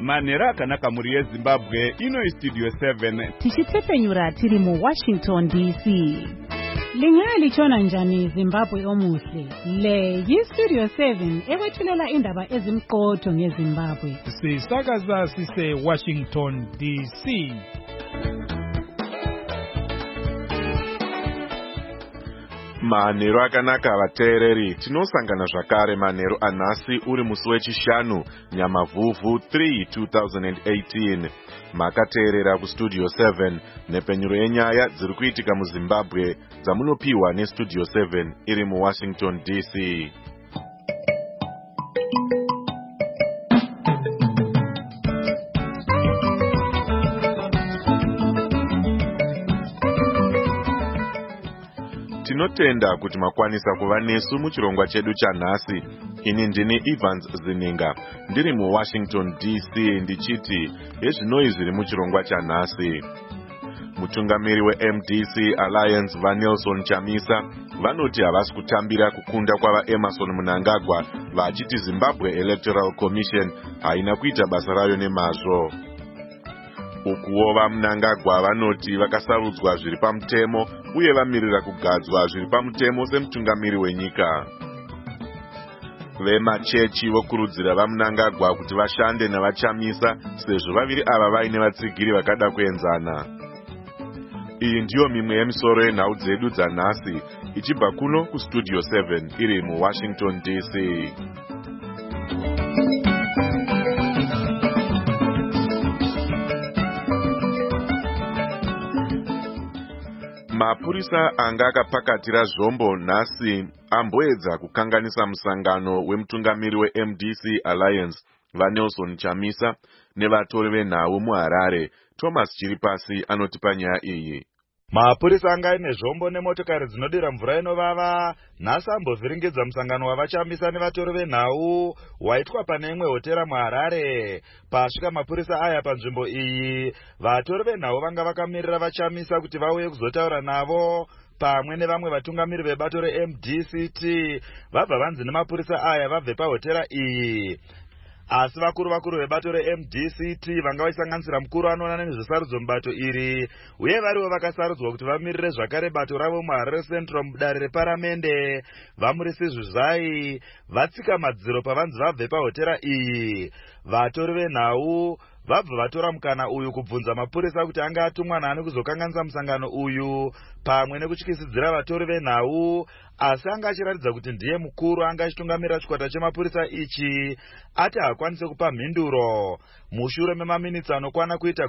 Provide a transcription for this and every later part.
manhero akanaka mhuri yezimbabwe. Ino istudio 7 tichitsepenyura tiri mu Washington DC. Lingaya lichona njani Zimbabwe omuhle? Le yistudio 7 ekwethulela indaba ezimqotho ngeZimbabwe. Sisakaza sise Washington DC. Manhero akanaka vateereri, tinosangana zvakare manhero anhasi uri musi wechishanu Nyamavhuvhu 3 2018. Makateerera kustudio 7 nepenyuro yenyaya dziri kuitika muZimbabwe dzamunopiwa nestudio 7 iri muWashington DC. Tinotenda kuti makwanisa kuva nesu muchirongwa chedu chanhasi. Ini ndini Evans Zininga, ndiri muWashington DC ndichiti ezvinoi zviri muchirongwa chanhasi. Mutungamiri weMDC Alliance vaNelson Chamisa vanoti havasi kutambira kukunda kwavaEmmerson Mnangagwa vachiti Zimbabwe Electoral Commission haina kuita basa rayo nemazvo. Ukuwo vaMnangagwa vanoti vakasarudzwa zviri pamutemo uye vamirira kugadzwa zviri pamutemo semutungamiri wenyika. Vemachechi vokurudzira vaMnangagwa kuti vashande navaChamisa sezvo vaviri ava vaine vatsigiri vakada kuenzana. Iyi ndiyo mimwe yemisoro yenhau dzedu dzanhasi ichibva kuno kustudio 7 iri muWashington DC. Mapurisa anga akapakatira zvombo nhasi amboedza kukanganisa musangano wemutungamiri weMDC Alliance vaNelson Chamisa nevatori venhau muHarare. Thomas Chiripasi anotipa nyaya iyi. Mapurisa anga ine zvombo nemotokari dzinodira mvura inovava nhasi ambovhiringidza musangano wavaChamisa nevatori venhau waitwa pane imwe hotera muHarare. Pasvika mapurisa aya panzvimbo iyi, vatori venhau vanga vakamirira vaChamisa kuti vauye kuzotaura navo pamwe nevamwe vatungamiri vebato reMDCT vabva vanzi nemapurisa aya vabve pahotera iyi. Asi vakuru vebato reMDCT vanga vachisanganisira mukuru anoona nezvesarudzo mubato iri uye variwo vakasarudzwa kuti vamirire zvakare bato ravo muHarare Central mudare reparamende vamurisi Zvizai vatsika madziro pavanzi vabve pahotera iyi. Vatori venhau vabva vatora mukana uyu kubvunza mapurisa kuti anga atumwa nani kuzokanganisa musangano uyu pamwe nekutyisidzira vatori venhau, asi anga achiratidza kuti ndiye mukuru anga achitungamirira chikwata chemapurisa ichi ati hakwanise kupa mhinduro. Mushure memaminitsi anokwana kuita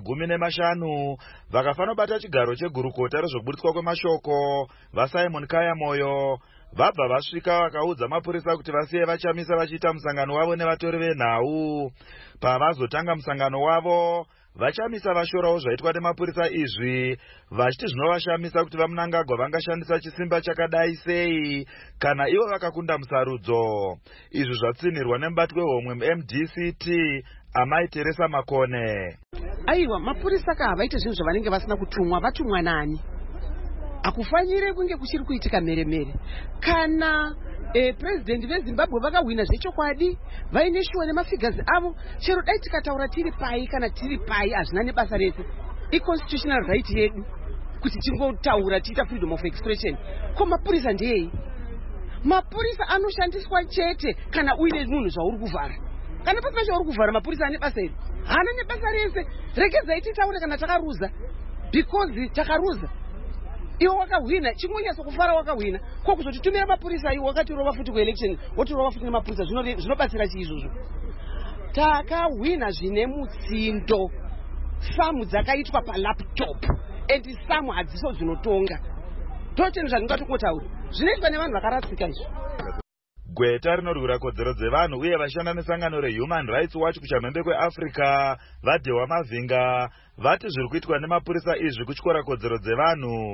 15 vakafanobata chigaro chegurukota rezvokubuditswa kwemashoko vaSimon Kayamoyo vabva vasvika vakaudza mapurisa kuti vasiye vaChamisa vachiita musangano wavo nevatori venhau. Pavazotanga musangano wavo, vaChamisa vashorawo zvaitwa nemapurisa izvi vachiti zvinovashamisa kuti vaMnangagwa vangashandisa chisimba chakadai sei kana ivo vakakunda musarudzo. Izvi zvatsinirwa nemubati wehomwe muMDCT Amai Teresa Makone. Aiwa, mapurisa havaite zvinhu zvavanenge vasina kutumwa, vatumwa nani? Akufanyire kunge kuchiri kuitika meremere. Kana president veZimbabwe vakahwina zvechokwadi vaine shuwa nemafigazi avo, chero dai tikataura tiri pai kana tiri pai hazvina nebasa rese. I-constitutional right yedu kuti tingotaura tiita freedom of expression. Ko mapurisa ndeyei? Mapurisa anoshandiswa chete kana uine munhu zvauri kuvhara. Kana pasina zvauri kuvhara, mapurisa ane basa iri? Hana nebasa rese. Regedzai titaure kana takaruza, because takaruza. Iwo wakahwina, chimunyasa kufara wakahwina. Ko kuzotitumira mapurisa iwo wakatirova futi kuelection, wotirova futi nemapurisa, zvinobatsira chi izvozvo? Takahwina zvine mutsindo. Samu dzakaitwa palaptop and samu hadziso dzinotonga. Toteni zvandingatongotaura. Zvinoitwa nevanhu vakarasika izvo. Gweta rinorwira kodzero dzevanhu uye vashanda nesangano reHuman Rights Watch kuchamhembe kweAfrica vaDhewa Mavhinga vati zviri kuitwa nemapurisa izvi kutyora kodzero dzevanhu.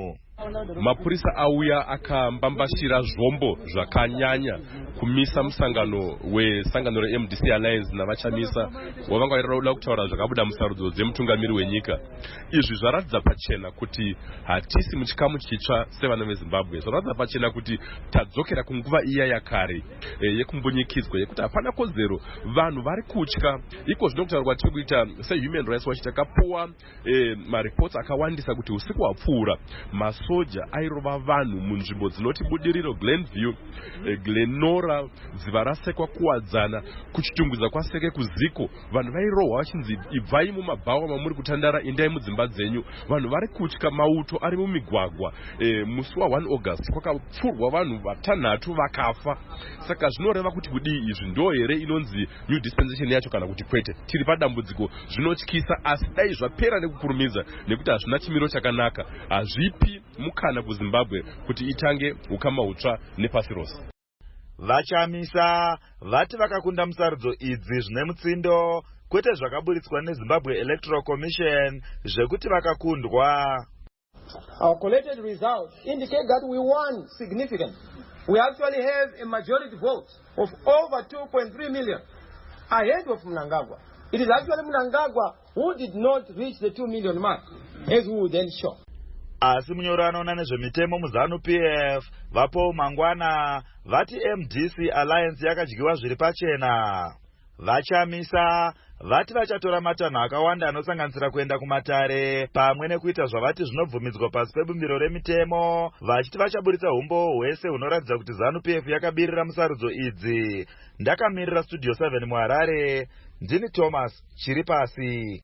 mapurisa auya akambambashira zvombo zvakanyanya kumisa musangano wesangano reMDC Alliance navachamisa wavanga vaida kutaura zvakabuda musarudzo dzemutungamiri wenyika. Izvi zvaratidza pachena kuti hatisi muchikamu chitsva sevana veZimbabwe. Zvaratidza pachena kuti tadzokera kunguva iya yakare yekumbunyikidzwa yekuti hapana kodzero, vanhu vari kutya. Iko zvinokutaurwa tiri kuita seHuman Rights Watch takapuwa mareports akawandisa kuti usiku hwapfuura masoja airova vanhu munzvimbo dzinoti Budiriro, Glenview, Glenora, dziva rasekwa kuwadzana, kuchitungudza kwaseke kuziko. Vanhu vairohwa vachinzi ibvai mumabhawa mamuri kutandara, endai mudzimba dzenyu. Vanhu vari kutya, mauto ari mumigwagwa. Musi wa1 August kwakapfurwa vanhu vatanhatu vakafa. Saka zvinoreva kuti kudii izvi ndo here inonzi new dispensation yacho kana kuti kwete? Tiri padambudziko, zvinotyisa, asi dai zvapera nekukurumidza nekuti hazvina chimiro chakanaka. Hazvipi mukana kuZimbabwe kuti itange ukama hutsva nepasi rose. Vachamisa vati vakakunda musarudzo idzi zvine mutsindo, kwete zvakaburitswa neZimbabwe Electoral Commission zvekuti vakakundwa. Our collated results indicate that we won significantly. We actually have a majority vote of over 2.3 million ahead of Mnangagwa. It is actually Mnangagwa who did not reach the 2 million mark, as we would then show. Asi munyori anoona nezvemitemo muZANU-PF vapo mangwana vati MDC Alliance yakadyiwa zviri pachena. Vachamisa vati vachatora matanho akawanda anosanganisira kuenda kumatare pamwe nekuita zvavati zvinobvumidzwa pasi pebumbiro remitemo, vachiti vachaburitsa umbo hwese hunoratidza kuti ZANU-PF yakabirira musarudzo idzi. Ndakamirira Studio 7 muHarare, ndini Thomas Chiripasi.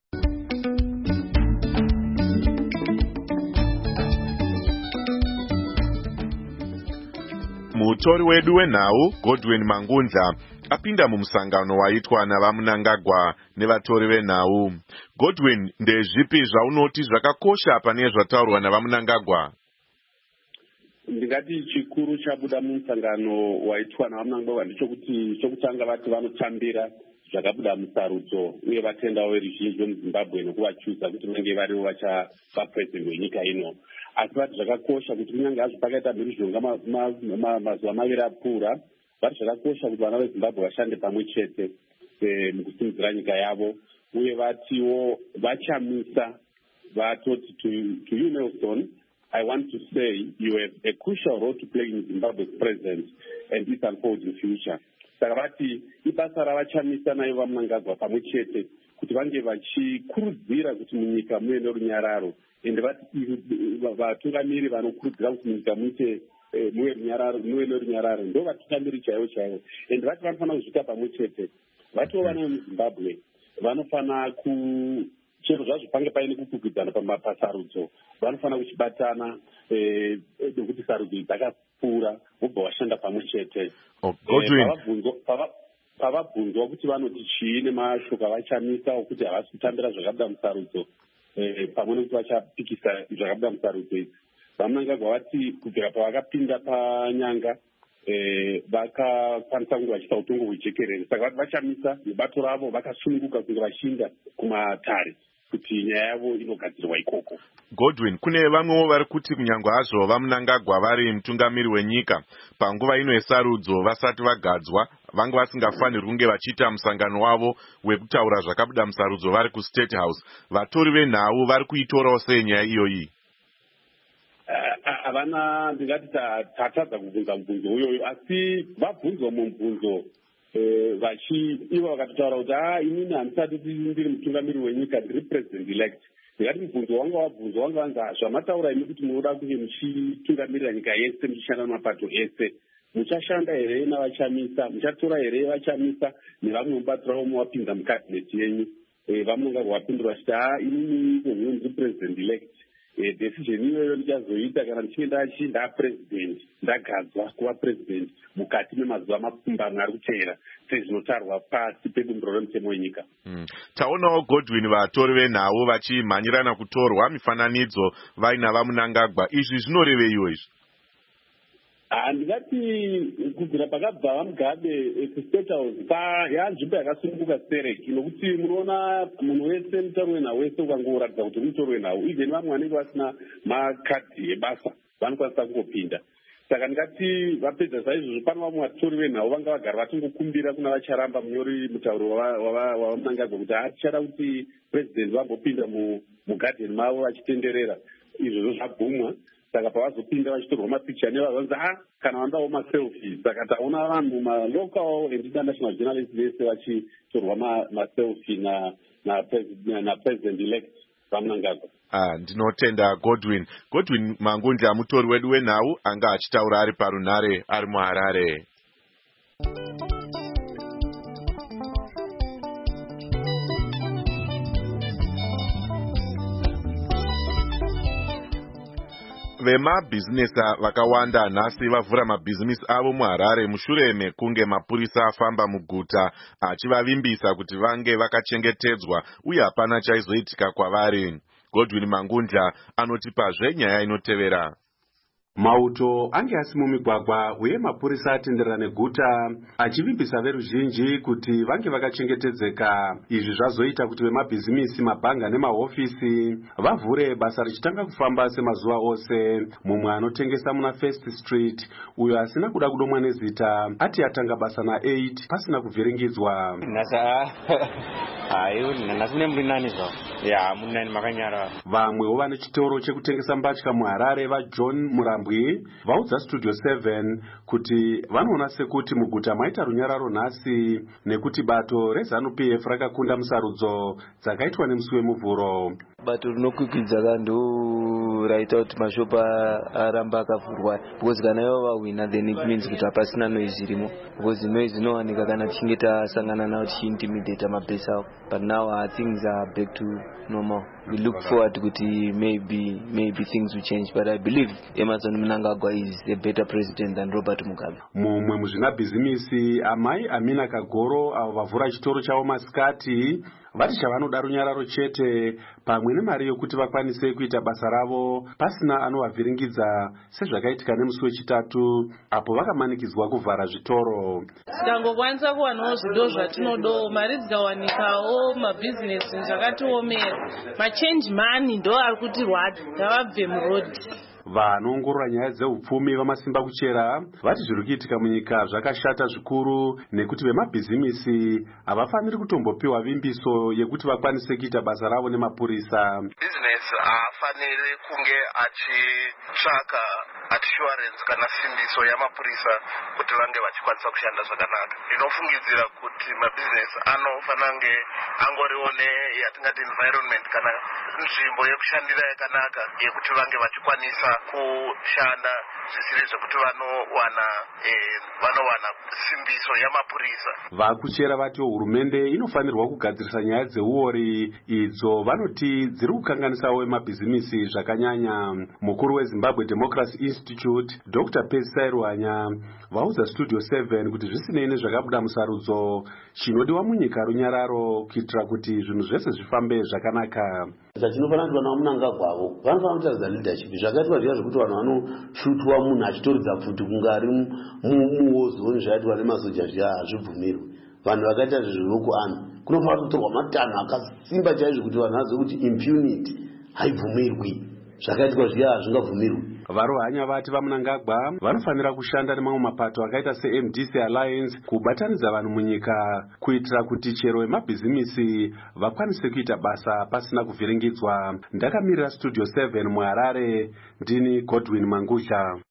Mutori wedu wenhau Godwin Mangunza apinda mumusangano waitwa navaMnangagwa nevatori venhau. Godwin, ndezvipi zvaunoti zvakakosha pane zvataurwa navaMnangagwa? Ndingati chikuru chabuda mumusangano waitwa navaMnangagwa ndichokuti chokutanga vati vanotambira zvakabuda musarudzo uye vatendawo veruzhinji vemuZimbabwe nekuvachuza kuti vange varivo vachava president wenyika ino. Asi vati zvakakosha kuti kunyange hazvo pakaita mhirizhonga mazuva maviri apfuura, vati zvakakosha kuti vana veZimbabwe vashande pamwe chete mukusimudzira nyika yavo. Uye vatiwo vachamisa vatoti to you Nelson, I want to say you have a crucial role to play in Zimbabwe's present and its unfolding future. Saka vati ibasa ravachamisa nayo vaMnangagwa pamwe chete kuti vange vachikurudzira kuti munyika muve nerunyararo. Ende vati vatungamiri vanokurudzira kuti munyika muve nerunyararo ndo vatungamiri chaivo chaivo. Ende vati vanofanira kuzvita pamwe chete. Vatiwo vana vemuZimbabwe vanofana chero zvazvo pange paine kukwikwidzana pasarudzo, vanofanira kuchibatana nekuti sarudzo dzakapfuura vobva vashanda pamwe chete. Pavabvunzwa kuti vanoti chii nemashoko avachamisa okuti havasi kutambira zvakabuda musarudzo pamwe nekuti vachapikisa zvakabuda musarudzo idzi, vaMnangagwa vati kubvira pavakapinda panyanga vakakwanisa kunge vachiita utongo hwejekerere. Saka vati vachamisa nebato ravo vakasununguka kunge vachiinda kumatare kuti nyaya yavo inogadzirwa ikoko. Godwin, kune vamwewo vari kuti kunyange hazvo vaMnangagwa vari mutungamiri wenyika panguva ino yesarudzo vasati vagadzwa, vange vasingafanirwi kunge vachiita musangano wavo wekutaura zvakabuda musarudzo vari kuState House. Vatori venhau vari kuitorawo sei nyaya iyoyi? Havana, ndingati tatadza kubvunza mubvunzo uyoyo, asi vabvunzwa mubvunzo ivo vakatotaura kuti inini handisati ndiri mutungamiri wenyika, ndiri president elect. Ndingati mubvunzo wanga wabvunzwa wanga vanzi zvamataura imi kuti munoda kunge muchitungamirira nyika yese, muchishanda namapato ese, muchashanda here navachamisa, muchatora here vachamisa nevamwe mubato ravo muvapinza mukabineti yenyu? VaMnangagwa vapindura vachiti inini ndiri president elect. Decision iyoyo ndichazoita kana ndichinge ndapresident, ndagadzwa kuva president mukati memazuva mapfumbamwe ari kuteera sezvinotarwa pasi pebumbiro remutemo wenyika. Taonawo Godwin vatori venhau vachimhanyirana kutorwa mifananidzo vaina vaMnangagwa. Izvi zvinoreveiwo izvi? Ndingati kubvira pakabva vaMugabe kuState House yanzvimbo yakasununguka stereki, nokuti munoona munhu wese mutori wenhau wese ukangoratidza kuti mutori wenhau, even vamwe vanenge vasina makadhi ebasa vanokwanisa kungopinda. Saka ndingati vapedza saizvozvo pane vamwe vatori venhau vanga vagara vatongokumbira kuna vacharamba munyori mutauro wavamnangagwa kuti hatichada kuti president vambopinda mugadheni mavo vachitenderera. Izvozvo zvabvumwa. Saka pavazopinda vachitorwa mapicha nevazvanzi kana vandawo maselfies. Saka taona vanhu malocal and international journalists vese vachitorwa maselfie na president elect vaMnangagwa. Ndinotenda Godwin Mangundla, mutori wedu wenhau, anga achitaura ari parunhare ari muHarare. Vemabhizinesi vakawanda nhasi vavhura mabhizinesi avo muHarare mushure mekunge mapurisa afamba muguta achivavimbisa kuti vange vakachengetedzwa uye hapana chaizoitika kwavari. Godwin Mangundla anotipazve nyaya inotevera. Mauto ange asi mumigwagwa uye mapurisa atenderera neguta achivimbisa veruzhinji kuti vange vakachengetedzeka. Izvi zvazoita kuti vemabhizimisi, mabhanga nemahofisi vavhure basa richitanga kufamba semazuva ose. Mumwe anotengesa muna First Street uyo asina kuda kudomwa nezita ati atanga basa na8 pasina kuvhiringidzwa. Vamwewo vane chitoro chekutengesa mbatya muHarare vaJohn Murambwi vaudza Studio 7 kuti vanoona sekuti muguta maita runyararo nhasi nekuti bato reZANU-PF rakakunda musarudzo dzakaitwa nemusi wemuvhuro. Bato rinokwikwidzwa kando raita kuti mashopa aramba akavhurwa because kana ivo vahwina then it means kuti hapasina noise irimo because noise inowanika kana tichinge tasangana navo tichiintimidata mabhesi avo. But now things are back to normal. We look forward kuti maybe things will change, but I believe Emmerson Mnangagwa is a better president than Robert Mugabe. Mumwe muzvinabhizimisi amai Amina Kagoro avo vavhura chitoro chavo masikati vati chavanoda runyararo chete pamwe nemari yokuti vakwanise kuita basa ravo pasina anovavhiringidza sezvakaitika nemusi wechitatu apo vakamanikidzwa kuvhara zvitoro. Tikangokwanisa kuwanawo zvido zvatinodo, mari dzikawanikawo, mabhizinesi zvakatiomera, machange money ndo ari kuti rwada ngavabve murodhi. Vanoongorora nyaya dzeupfumi vamasimba kuchera vati zviri kuitika munyika zvakashata zvikuru nekuti vemabhizimisi havafaniri kutombopiwa vimbiso yekuti vakwanise kuita basa ravo nemapurisa. Bhizinesi haafaniri kunge achitsvaka assurance kana simbiso yamapurisa kuti vange vachikwanisa kushanda zvakanaka. Ndinofungidzira kuti mabhizinesi anofanira kunge angoriwo yatingati environment kana nzvimbo yekushandira yakanaka yekuti vange vachikwanisa kushanda zvisiri zvekuti vanowana simbiso yamapurisa. Vakuchera vatiwo hurumende inofanirwa kugadzirisa nyaya dzeuori idzo vanoti dziri kukanganisawo mabhizimisi zvakanyanya. Mukuru weZimbabwe Democracy Institute Dr. Percy Sairwanya vaudza Studio 7 kuti zvisinei nezvakabuda musarudzo chinodiwa munyika runyararo kuitira kuti zvinhu zvese zvifambe zvakanaka. Chatinofanira kuti vana vaMnangagwa avo vanofanira kutaridza leadership. Zvakaitwa zviya zvekuti vanhu vanoshutwa munhu achitoridza pfuti kunge ari muwozoni zvaiitwa nemasoja zviya hazvibvumirwi. Vanhu vakaita zvezviruku kunofanira kutorwa matanho akasimba chaizvo kuti vanhu vazive kuti impunity haibvumirwi. Zvakaitwa zviya hazvingabvumirwi. Varohanya vati vaMnangagwa vanofanira kushanda nemamwe mapato akaita seMDC Alliance kubatanidza vanhu munyika kuitira kuti chero vemabhizimisi vakwanise kuita basa pasina kuvhiringidzwa. Ndakamirira Studio 7 muHarare, ndini Godwin Mangundla.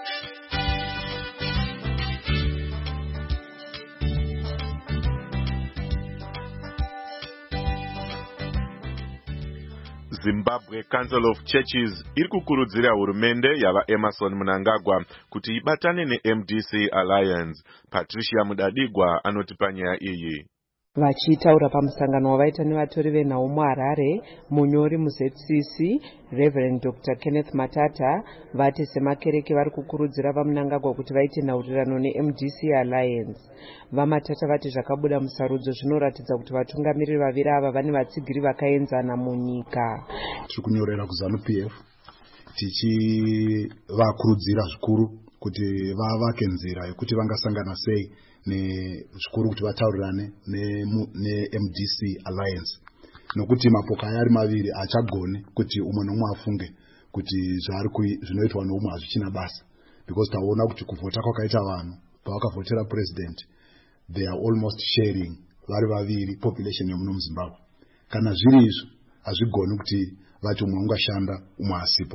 Zimbabwe Council of Churches iri kukurudzira hurumende yava Emmerson Mnangagwa kuti ibatane neMDC Alliance. Patricia Mudadigwa anotipa nyaya iyi. Vachitaura pamusangano wavaita nevatori venhau muHarare, munyori muZCC Reverend Dr. Kenneth Matata vati semakereke vari kukurudzira vaMnangagwa kuti vaite nhaurirano neMDC Alliance. VaMatata vati zvakabuda musarudzo zvinoratidza kuti vatungamiriri vaviri ava vane vatsigiri vakaenzana munyika. Tiri kunyorera kuZANU-PF tichivakurudzira zvikuru kuti vavake nzira yekuti vangasangana sei nezvikuru kuti vataurirane neMDC Alliance, nokuti mapoka aya ari maviri achagone kuti umwe nomwe afunge kuti zvinoitwa neumwe hazvichina basa, because taona kuti kuvhota kwakaita vanhu pavakavhotera president they are almost sharing vari vaviri population yemuno muZimbabwe. Kana zviri izvo hazvigoni kuti vati umwe ungashanda umwe asipo.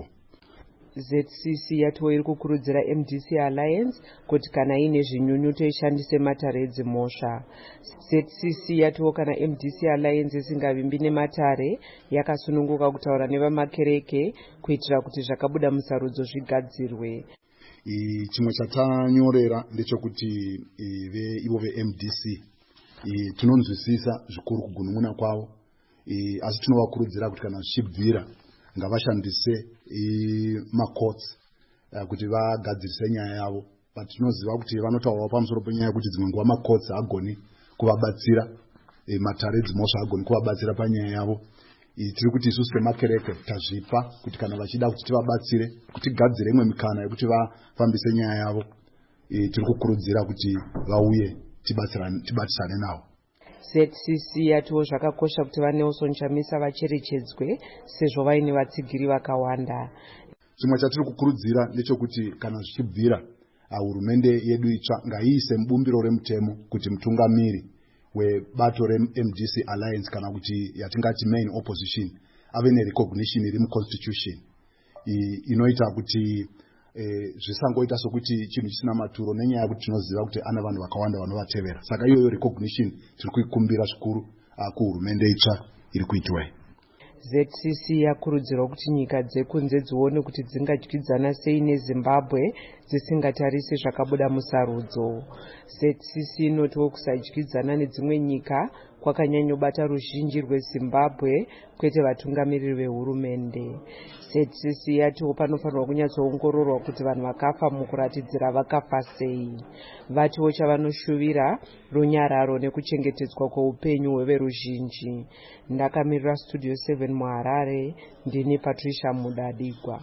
ZCC yatiwo iri kukurudzira MDC Alliance kuti kana ine zvinyunyuto ishandise matare edzimhosva. ZCC yatiwo kana MDC Alliance isingavimbi nematare yakasununguka kutaura nevamakereke kuitira kuti zvakabuda musarudzo zvigadzirwe. Chimwe chatanyorera ndechekuti ivo veMDC tinonzwisisa zvikuru kugunun'una kwavo, asi tinovakurudzira kuti kana zvichibvira ngavashandise macourts kuti vagadzirise nyaya yavo. But tinoziva kuti vanotaurawo pamusoro penyaya kuti dzimwe nguva macourts agoni kuvabatsira, matare edzimhosva agoni kuvabatsira panyaya yavo. Tiri kuti isusu semakereke tazvipa kuti kana vachida kuti tivabatsire kuti gadzire imwe mikana yekuti vafambise nyaya yavo, tiri kukurudzira kuti vauye tibatsirane navo. ZCC yatiwo zvakakosha kuti vaNelson Chamisa vacherechedzwe sezvo vaine vatsigiri vakawanda. Chimwe chatiri kukurudzira ndechekuti kana zvichibvira hurumende yedu itsva ngaiise mubumbiro remutemo kuti mutungamiri webato reMDC Alliance kana kuti yatingati main opposition ave nerecognition iri muconstitution inoita kuti zvisangoita sokuti chinhu chisina maturo, nenyaya yekuti tinoziva kuti ana vanhu vakawanda vanovatevera. Saka iyoyo recognition tiri kuikumbira zvikuru kuhurumende itsva iri kuitwai. ZCC yakurudzirwa kuti nyika dzekunze dzione kuti dzingadyidzana sei neZimbabwe dzisingatarisi zvakabuda musarudzo. ZCC inotiwo kusadyidzana nedzimwe nyika kwakanyanyobata ruzhinji rweZimbabwe kwete vatungamiriri vehurumende. ZCC yatiwo panofanirwa kunyatsoongororwa kuti vanhu vakafa mukuratidzira vakafa sei. Vatiwo chavanoshuvira runyararo nekuchengetedzwa kweupenyu hweveruzhinji. Ndakamirira Studio 7 muHarare, ndini Patricia Mudadigwa.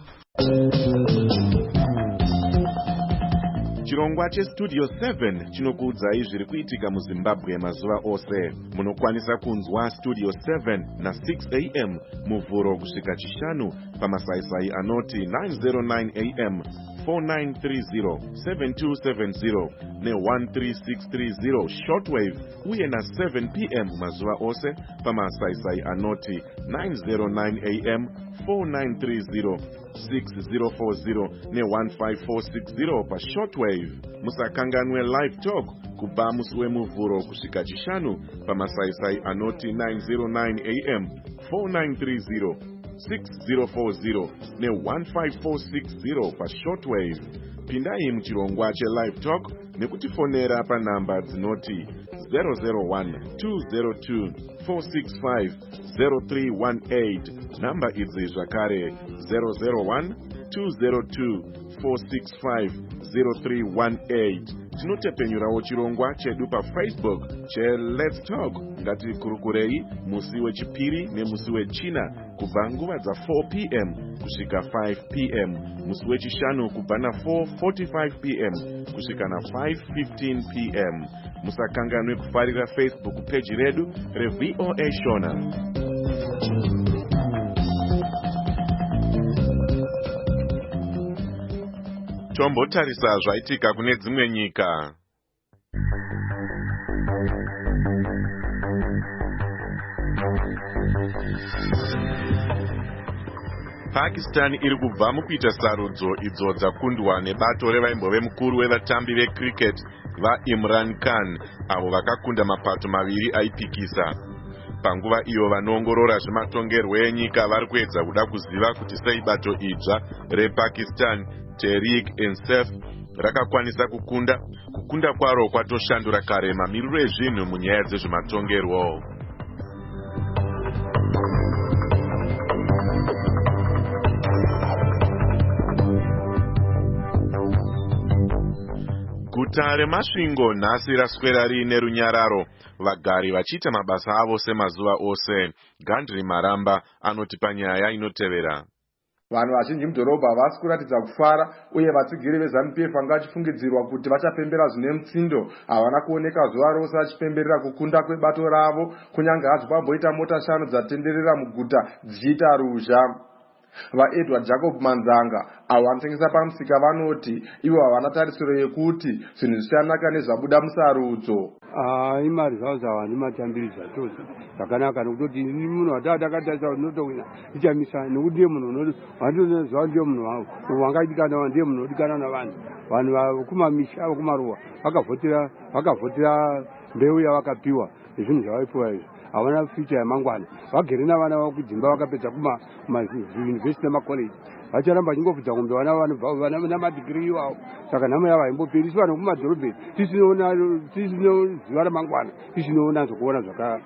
Chirongwa cheStudio 7 chinokuudzai zviri kuitika muZimbabwe mazuva ose. Munokwanisa kunzwa Studio 7 na 6 AM muvhuro kusvika chishanu pamasaisai anoti 909 AM, 4930, 7270 ne13630 shortwave uye na 7 PM mazuva ose pamasaisai anoti 909 AM, 4930, 6040 ne15460 pa shortwave. Musakanganwe live talk kubva musi wemuvhuro kusvika chishanu pamasaisai anoti 909 AM, 4930, 6040 ne15460 pa shortwave. Pindai muchirongwa chelive talk nekutifonera panhamba dzinoti 001-202-465-0318. Namba idzi zvakare 001-202-465-0318. Tinotepenyurawo chirongwa chedu paFacebook cheLet's Talk. Ngatikurukurei musi wechipiri nemusi wechina kubva nguva dza4 PM kusvika 5 PM, musi wechishanu kubva na4:45 PM kusvika na5:15 PM. Musakanganwe kufarira Facebook page redu reVOA Shona. Tombotarisa zvaitika kune dzimwe nyika. Pakistan iri kubva mukuita sarudzo idzo dzakundwa nebato revaimbove mukuru wevatambi vecricket vaImran Khan, avo vakakunda mapato maviri aipikisa. Panguva iyo vanoongorora zvematongerwo enyika vari kuedza kuda kuziva kuti sei bato idzva rePakistan Tehreek-e-Insaf rakakwanisa kukunda kwaro kwatoshandura kare mamiriro ezvinhu munyaya dzezvematongerwo. Guta reMasvingo nhasi raswera riine runyararo, vagari vachiita mabasa avo semazuva ose. Gandri Maramba anoti panyaya inotevera. Vanhu vazhinji mudhorobha havasi kuratidza kufara, uye vatsigiri veZANU-PF vanga vachifungidzirwa kuti vachapembera zvine mutsindo havana kuoneka zuva rose vachipemberera kukunda kwebato ravo, kunyange hazvo pamboita mota 5 dzatenderera muguta dzichiita ruzha. vaedward jacob manzanga avo vanotengesa pamusika vanoti ivo havana tarisiro yekuti zvinhu zvichanaka nezvabuda musarudzo. Imari zvawo zvavandi matambiri zvatoza zvakanaka nokutoti munhu wataakatarisa kuti ndotowina ichamisa nekuti ndiye munhu wandoziva ndiye munhu wangu wangadikanwa ndiye munhu odikana navanhu vanhu vakumamisha vakumaruwa vakavhotera mbeu yavakapiwa nezvinhu zvavaipiwa izvi havana future yamangwana vagere navana vavo kudzimba vakapedza kumayunivhesiti nemakoleji vacharamba vachingofudza ngombe vana namadhigiri iwavo saka nhamo yavo haimboperi isi vanhu kumadhorobheni tisinoziva ramangwana tisinoona zvokuona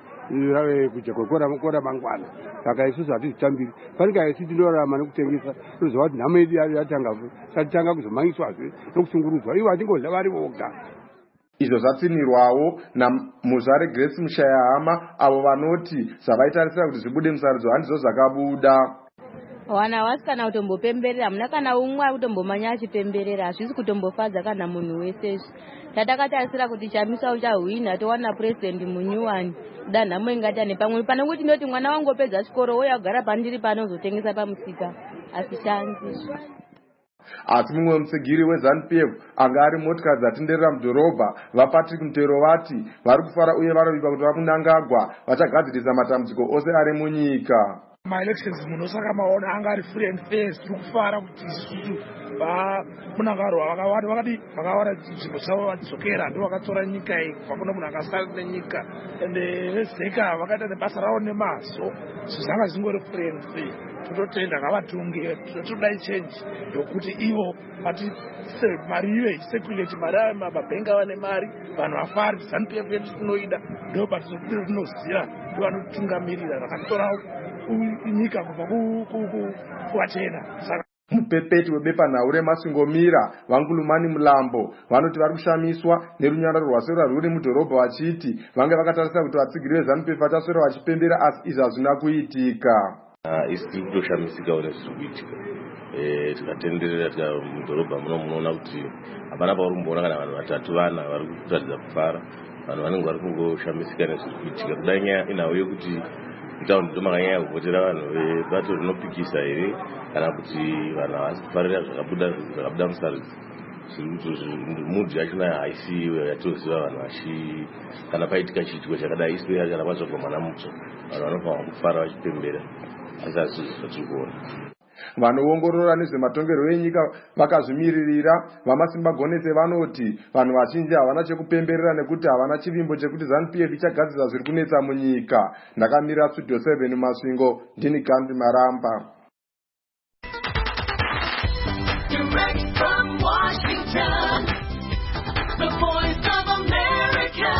kujekokora mangwana saka isusu hatizvitambiri fanika isi tinorarama nekutengesa toziva kuti nhamo yedu yatanga kuzomangiswazve nokusungurudzwa ivo vachingodla vari voga. Izvo zvatsinirwawo namuzvare Grace Mushayahama avo vanoti zvavaitarisira kuti zvibude musarudzo handizvo zvakabuda. Wana vasikana kutombopemberera hamuna kana umwe ari kutombomanya achipemberera hazvisi kutombofadza kana munhu wese. Tatakatarisira kuti chamisa uchahwina towana president munyuwani danhamo ingati ane pamwe pane kuti ndoti mwana wangu opedza chikoro uye agara pandiri panozotengesa pamusika asishanzi. Asi mumwe mutsigiri weZANU-PF anga ari motikari dzatenderera mudhorobha vaPatrick Mutero vati vari kufara uye vanovipa kuti vakunangagwa vachagadzirisa matambudziko ose ari munyika. Elections munhu saka maona anga ari free and fair tiri kufara kuti isusu vamunangaro vakawana nzvimbo dzavo vadzokera ndo vakatora nyika iyi kubva kuno munhu akasara nenyika ende vezeka vakaita nebasa ravo nemazvo zvizvanga zvingori free and fair. Tototenda ngavatunge totodai change yokuti ivo vati mari ive isekuleti mari mabhengi ava nemari vanhu vafari ZANU-PF yedu tinoida ndo patinoziva ndo vanotungamirira vakatora nyika kubva kuwachena. Mupepeti webepanhau remasingomira Vangulumani Mulambo vanoti vari kushamiswa nerunyararo rwaswera rwuri mudhorobha vachiti vange vakatarisa kuti vatsigiri veZANU-PF vachaswera vachipembera asi izvi hazvina kuitika. Isi tiri kutoshamisikawo nezviri kuitika tikatenderera mudhorobha munoona kuti hapana pauri kumboona kana vanhu vatatu vana vari kuratidza kufara vanhu vanenge vari kungoshamisika nezviri kuitika kudai nyaya inawo yekuti mutaundi ndomakanyanya kuvhotera vanhu vebato rinopikisa here kana kuti vanhu havasi kufarira zvakabuda musarudzo mudhi yachona haisi yatoziva vanhu kana paitika chiitiko chakadai isi kana pazvagwa mwana mutsva vanhu vanofanira kufara vachipembera asi hazvisi zvatiri kuona. Vanoongorora nezvematongerwo enyika vakazvimiririra vamasimba gonese vanoti vanhu vazhinji havana chekupemberera nekuti havana chivimbo chekuti ZANU-PF ichagadzira zviri kunetsa munyika. Ndakamira Studio 7 Masvingo ndini Gandhi Maramba. Direct from Washington, the voice of America,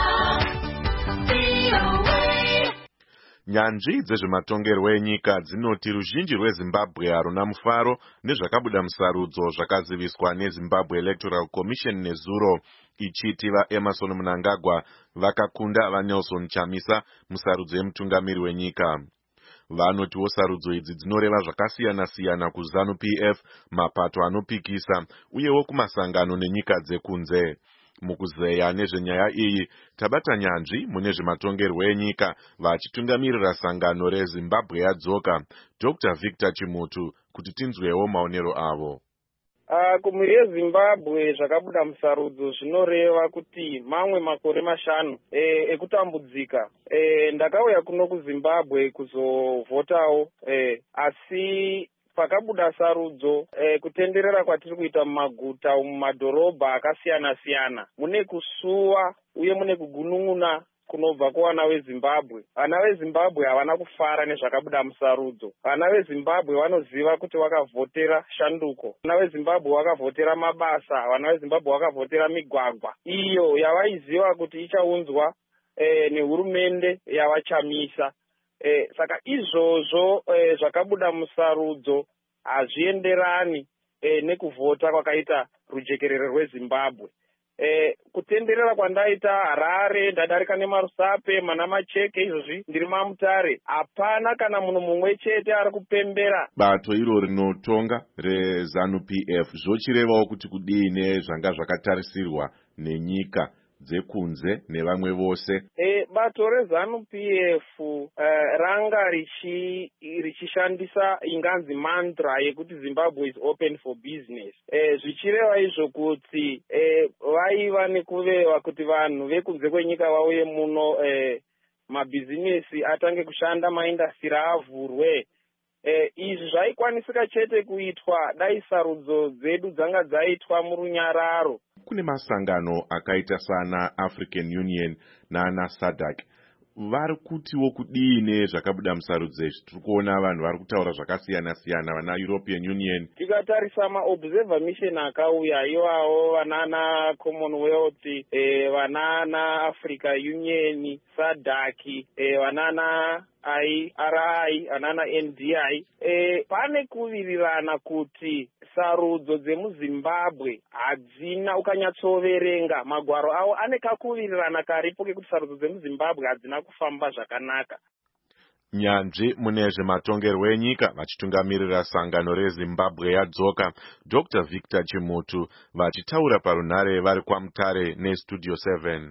VOA. Nyanzvi dzezvematongerwo enyika dzinoti ruzhinji rweZimbabwe haruna mufaro nezvakabuda musarudzo zvakaziviswa neZimbabwe Electoral Commission nezuro ichiti vaEmerson Mnangagwa vakakunda vaNelson Chamisa musarudzo yemutungamiri wenyika. Vanotiwo sarudzo idzi dzinoreva zvakasiyana-siyana kuZANU-PF, mapato anopikisa uyewo kumasangano nenyika dzekunze. Mukuzeya nezvenyaya iyi tabata nyanzvi mune zvematongerwo enyika vachitungamirira sangano reZimbabwe yadzoka Dr. Victor Chimutu kuti tinzwewo maonero avo. Kumhuri yeZimbabwe zvakabuda musarudzo zvinoreva kuti mamwe makore 5 ekutambudzika. Ndakauya kuno kuZimbabwe kuzovhotawo asi pakabuda sarudzo kutenderera kwatiri kuita mumaguta mumadhorobha akasiyana-siyana mune kusuwa uye mune kugunun'una kunobva kuvana veZimbabwe. Vana veZimbabwe havana kufara nezvakabuda musarudzo. Vana veZimbabwe vanoziva kuti vakavhotera shanduko. Vana veZimbabwe vakavhotera mabasa. Vana veZimbabwe vakavhotera migwagwa iyo yavaiziva kuti ichaunzwa nehurumende yavachamisa. Saka izvozvo zvakabuda musarudzo hazvienderani nekuvhota kwakaita rujekerere rweZimbabwe. Kutenderera kwandaita Harare, ndadarika neMarusape, Manamacheke, izvozvi ndiri maMutare. Hapana kana munhu mumwe chete ari kupembera. Bato iro rinotonga reZANU-PF zvochirevawo kuti kudii zvanga zvakatarisirwa nenyika dzekunze nevamwe vose. Bato reZANU-PF ranga richishandisa inganzi mantra yekuti Zimbabwe is open for business. Zvichireva izvo kuti vaiva nekuveva kuti vanhu vekunze kwenyika vauye muno, mabhizinesi atange kushanda, maindastri avhurwe. Izvi zvaikwanisika chete kuitwa dai sarudzo dzedu dzanga dzaitwa murunyararo. Kune masangano akaita sana African Union nana SADC vari kutiwo kudini zvakabuda musarudzo izvi. Tiri kuona vanhu vari kutaura zvakasiyana siyana, vana European Union. Tikatarisa maobserver mission akauya iwawo, vanana Commonwealth, vanana Africa Union, SADC, vanana IRI, vanana NDI, pane kuvirirana kuti sarudzo dzemuZimbabwe hadzina, ukanyatsoverenga magwaro avo ane kakuvirirana karipo kekuti sarudzo dzemuZimbabwe hadzina kufamba zvakanaka. Nyanzvi mune zvematongerwo enyika vachitungamirira sangano reZimbabwe yadzoka, Dr. Victor Chimutu, vachitaura parunhare vari kwaMutare neStudio 7.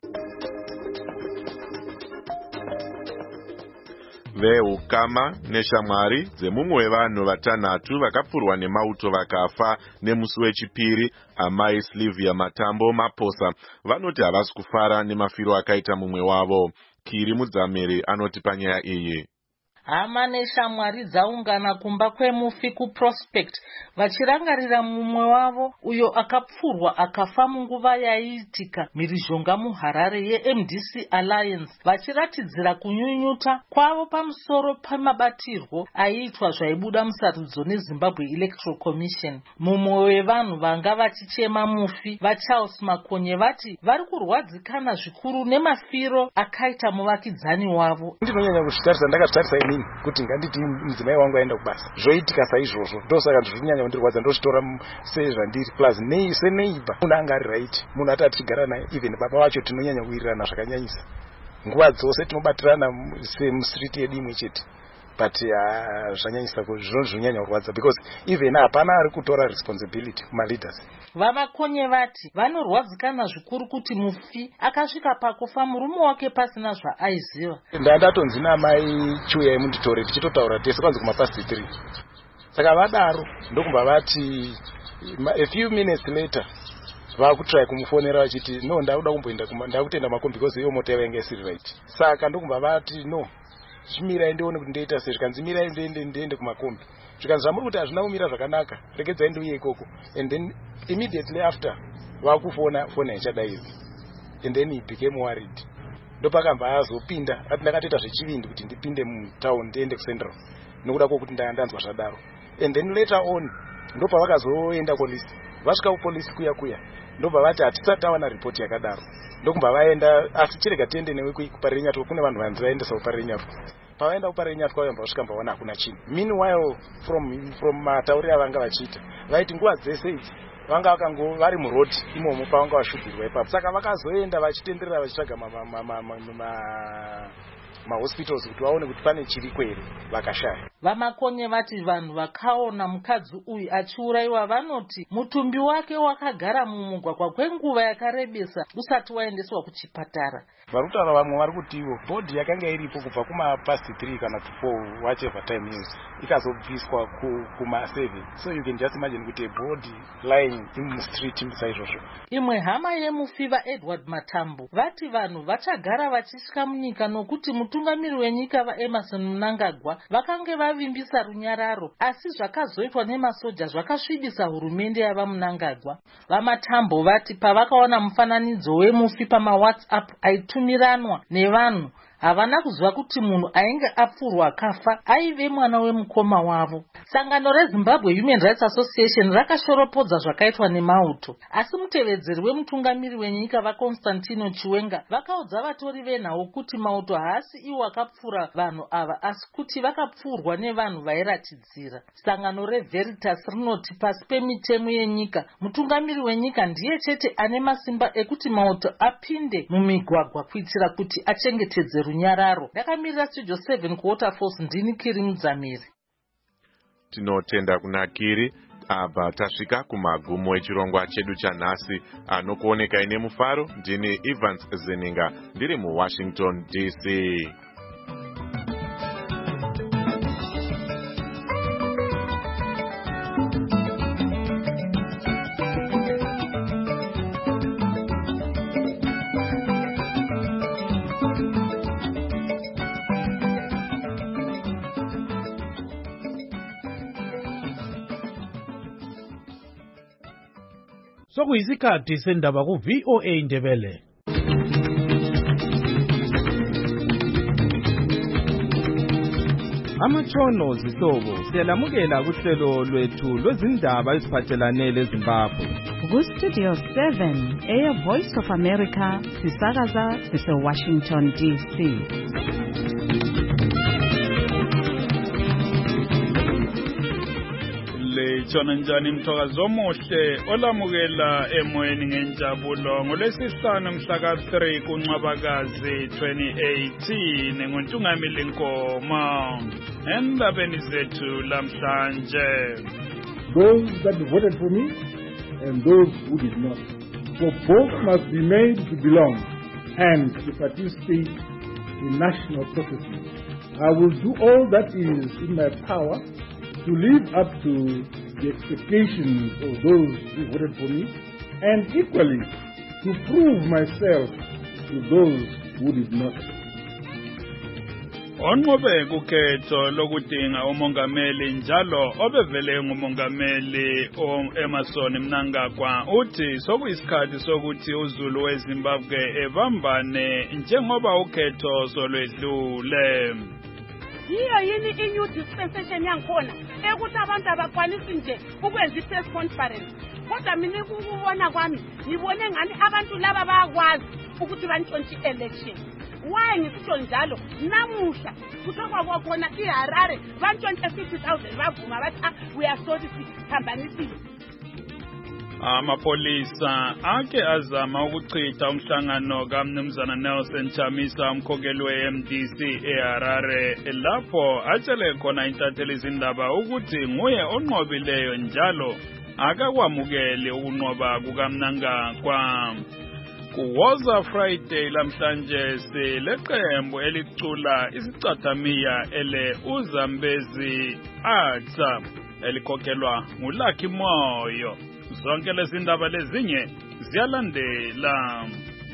Veukama neshamwari dzemumwe wevanhu vatanhatu vakapfurwa nemauto vakafa nemusi wechipiri, amai Sylvia Matambo Maposa, vanoti havasi kufara nemafiro akaita mumwe wavo. Kiri Mudzamiri anoti panyaya iyi. Hama neshamwari dzaungana kumba kwemufi kuProspect vachirangarira mumwe wavo uyo akapfurwa akafa munguva yaiitika mhirizhonga muHarare yeMDC Alliance, vachiratidzira kunyunyuta kwavo pamusoro pemabatirwo aiitwa zvaibuda musarudzo neZimbabwe Electoral Commission. Mumwe wevanhu vanga vachichema mufi vaCharles Makonye vati vari kurwadzikana zvikuru nemafiro akaita muvakidzani wavo. Ndinonyanya kuzvitarisa, ndakatarisa inini kuti nganditi mudzimai wangu aenda kubasa, zvoitika saizvozvo, ndosaka ndizvinyanya kundirwadza, ndozvitora sezvandiri plus seneiba. Munhu anga ari right, munhu ati atigara naye, even baba vacho tinonyanya kuwirirana zvakanyanyisa, nguva dzose tinobatirana semusiriti yedu imwe chete, but zvanyanyisa zvonyanya kurwadza because even hapana ari kutora responsibility kumaleaders. Vamakonye vati vanorwadzikana zvikuru kuti mufi akasvika pakufa murume wake pasina zvaaiziva. Ndatonzi namai chiuyai munditore tichitotaura tese kwanzi kumapasti 3. Saka vadaro ndokumba vati a few minutes later vakutry kumufonera vachiti no, ndakuda kumboenda ndakutenda makombi because iyo mota yanga isiri right. Saka ndokumba vati no, chimirai ndione kuti ndoita sei. Zvikanzi mirai ndiende kumakombi. Zvikanzi zvamuri kuti hazvina kumira zvakanaka, regedzai ndiuye ikoko. And then immediately after vakufona fona ichadaiwa, and then he became worried. Ndopakabva azopinda ati ndakatoita zvechivindi kuti ndipinde mutown ndiende kuCentral nokuda kwokuti ndanzwa zvadaro. And then later on ndopa vakazoenda polisi, vasvika kupolisi kuya ndobva vati hatisati tawana ripoti yakadaro. Ndokumba vaenda, asi chirega tiende newe kuParire Nyatwa, kune vanhu vanzi vaendesa kuParire Nyatwa. Pavaenda kuParire Nyatwa vayamba vasvika mbaona hakuna chinhu. Meanwhile from matauriro avanga vachiita vaiti nguva dzese idzi vanga vakango vari murodi imomo pavanga vashudzirwa ipapo. Saka vakazoenda vachitenderera vachitsvaga mahospitals kuti vaone kuti pane chiriko here, vakashaya. Vamakonye vati vanhu vakaona mukadzi uyu achiurayiwa vanoti mutumbi wake wakagara mumugwagwa kwenguva yakarebesa usati waendeswa kuchipatara. Vari kutaura vamwe vari kuti ivo bhodhi yakanga iripo kubva kumapasti 3 kana to 4 whatever time is ikazobviswa kuma7. So you can just imagine kuti bhodhi lying in the street saizvozvo. Imwe hama yemufi vaEdward Matambo vati vanhu vachagara vachisvika munyika nokuti mutungamiri wenyika vaEmerson Mnangagwa vakange vavimbisa runyararo, asi zvakazoitwa nemasoja zvakasvibisa hurumende yavaMnangagwa. VaMatambo vati pavakaona mufananidzo wemufi pamaWhatsApp aitumiranwa nevanhu, havana kuziva kuti munhu ainge apfurwa akafa aive mwana wemukoma wavo. Sangano reZimbabwe Human Rights Association rakashoropodza zvakaitwa nemauto, asi mutevedzeri wemutungamiri wenyika vaConstantino Chiwenga vakaudza vatori venhau kuti mauto haasi iwo akapfura vanhu ava, asi kuti vakapfurwa nevanhu vairatidzira. Sangano reVeritas rinoti pasi pemitemo yenyika mutungamiri wenyika ndiye chete ane masimba ekuti mauto apinde mumigwagwa kuitira kuti achengetedze runyararo. Ndakamirira Studio 7 kuWaterfalls, ndini Kiri Mudzamiri. Tinotenda kuna Kiri. Apa tasvika kumagumo echirongwa chedu chanhasi anokuoneka ine mufaro. Ndini Evans Zininga ndiri muWashington DC. Sokuyisikhathi sendaba ku VOA Ndebele. Amatshono zihlobo siyalamukela kuhlelo lwethu lwezindaba eziphathelane leZimbabwe. Ku-Studio 7 Air Voice of America sisakaza sise-Washington DC. Lechona njani mthokazo omuhle olamukela emoyeni ngenjabulo ngolesihlanu mhla ka-3 kuNcwabakazi 2018 ngoNtungamili Nkomo endabeni zethu lamhlanje. Those that voted for me and those who did not, for both must be made to belong and to participate in national processes. I will do all that is in my power to live up to the expectations of those who voted for me, and equally to prove myself to those who did not. Onqobe kukhetho lokudinga umongameli njalo obevele ngumongameli Emmerson Mnangagwa uthi sokuyisikhathi sokuthi uZulu weZimbabwe ebambane njengoba ukhetho solwedlule. Yiyo yini i-new dispensation yangikhona ekuthi abantu abakwanisi nje ukwenza i-press conference, kodwa mina ukubona kwami ngibone ngani abantu laba bayakwazi ukuthi bantshontshe i-election. Why ngisitsho njalo? Namuhla kuthiwa kwakhona iHarare bantshontshe 50,000 bavuma bathi we are sorry siphambanisile. Amapolisa ake azama ukuchitha umhlangano kaMnumzana Nelson Chamisa umkhokeli we-MDC eHarare lapho atshele khona intatheli izindaba ukuthi nguye onqobileyo njalo akakwamukeli ukunqoba kukaMnangagwa. Kuwoza Friday lamhlanje sileqembu elicula isicathamiya ele uZambezi Atsa elikhokhelwa nguLucky Moyo. Zonke lezi ndaba lezinye ziyalandela.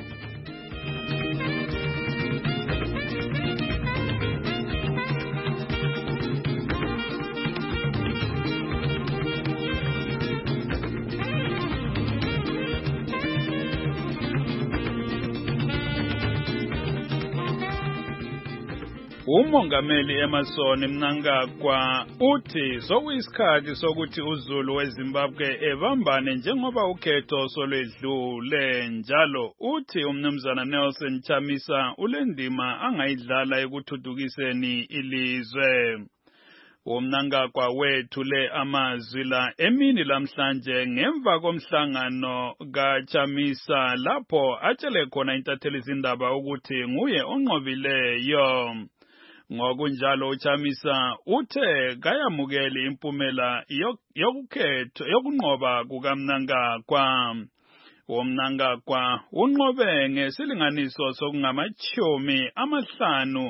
Umongameli Emmerson Mnangagwa uthi sokuyisikhathi sokuthi uZulu weZimbabwe ebambane njengoba ukhetho solwedlule njalo uthi umnumzana Nelson Chamisa ulendima angayidlala ekuthuthukiseni ilizwe. Umnangagwa wethule amazwi la emini lamhlanje ngemva komhlangano kaChamisa lapho atshele khona intatheli izindaba ukuthi nguye onqobileyo. Ngokunjalo uChamisa uthe kayamukeli impumela yokunqoba kukaMnangagwa. UMnangagwa unqobe ngesilinganiso sokungamachumi amahlanu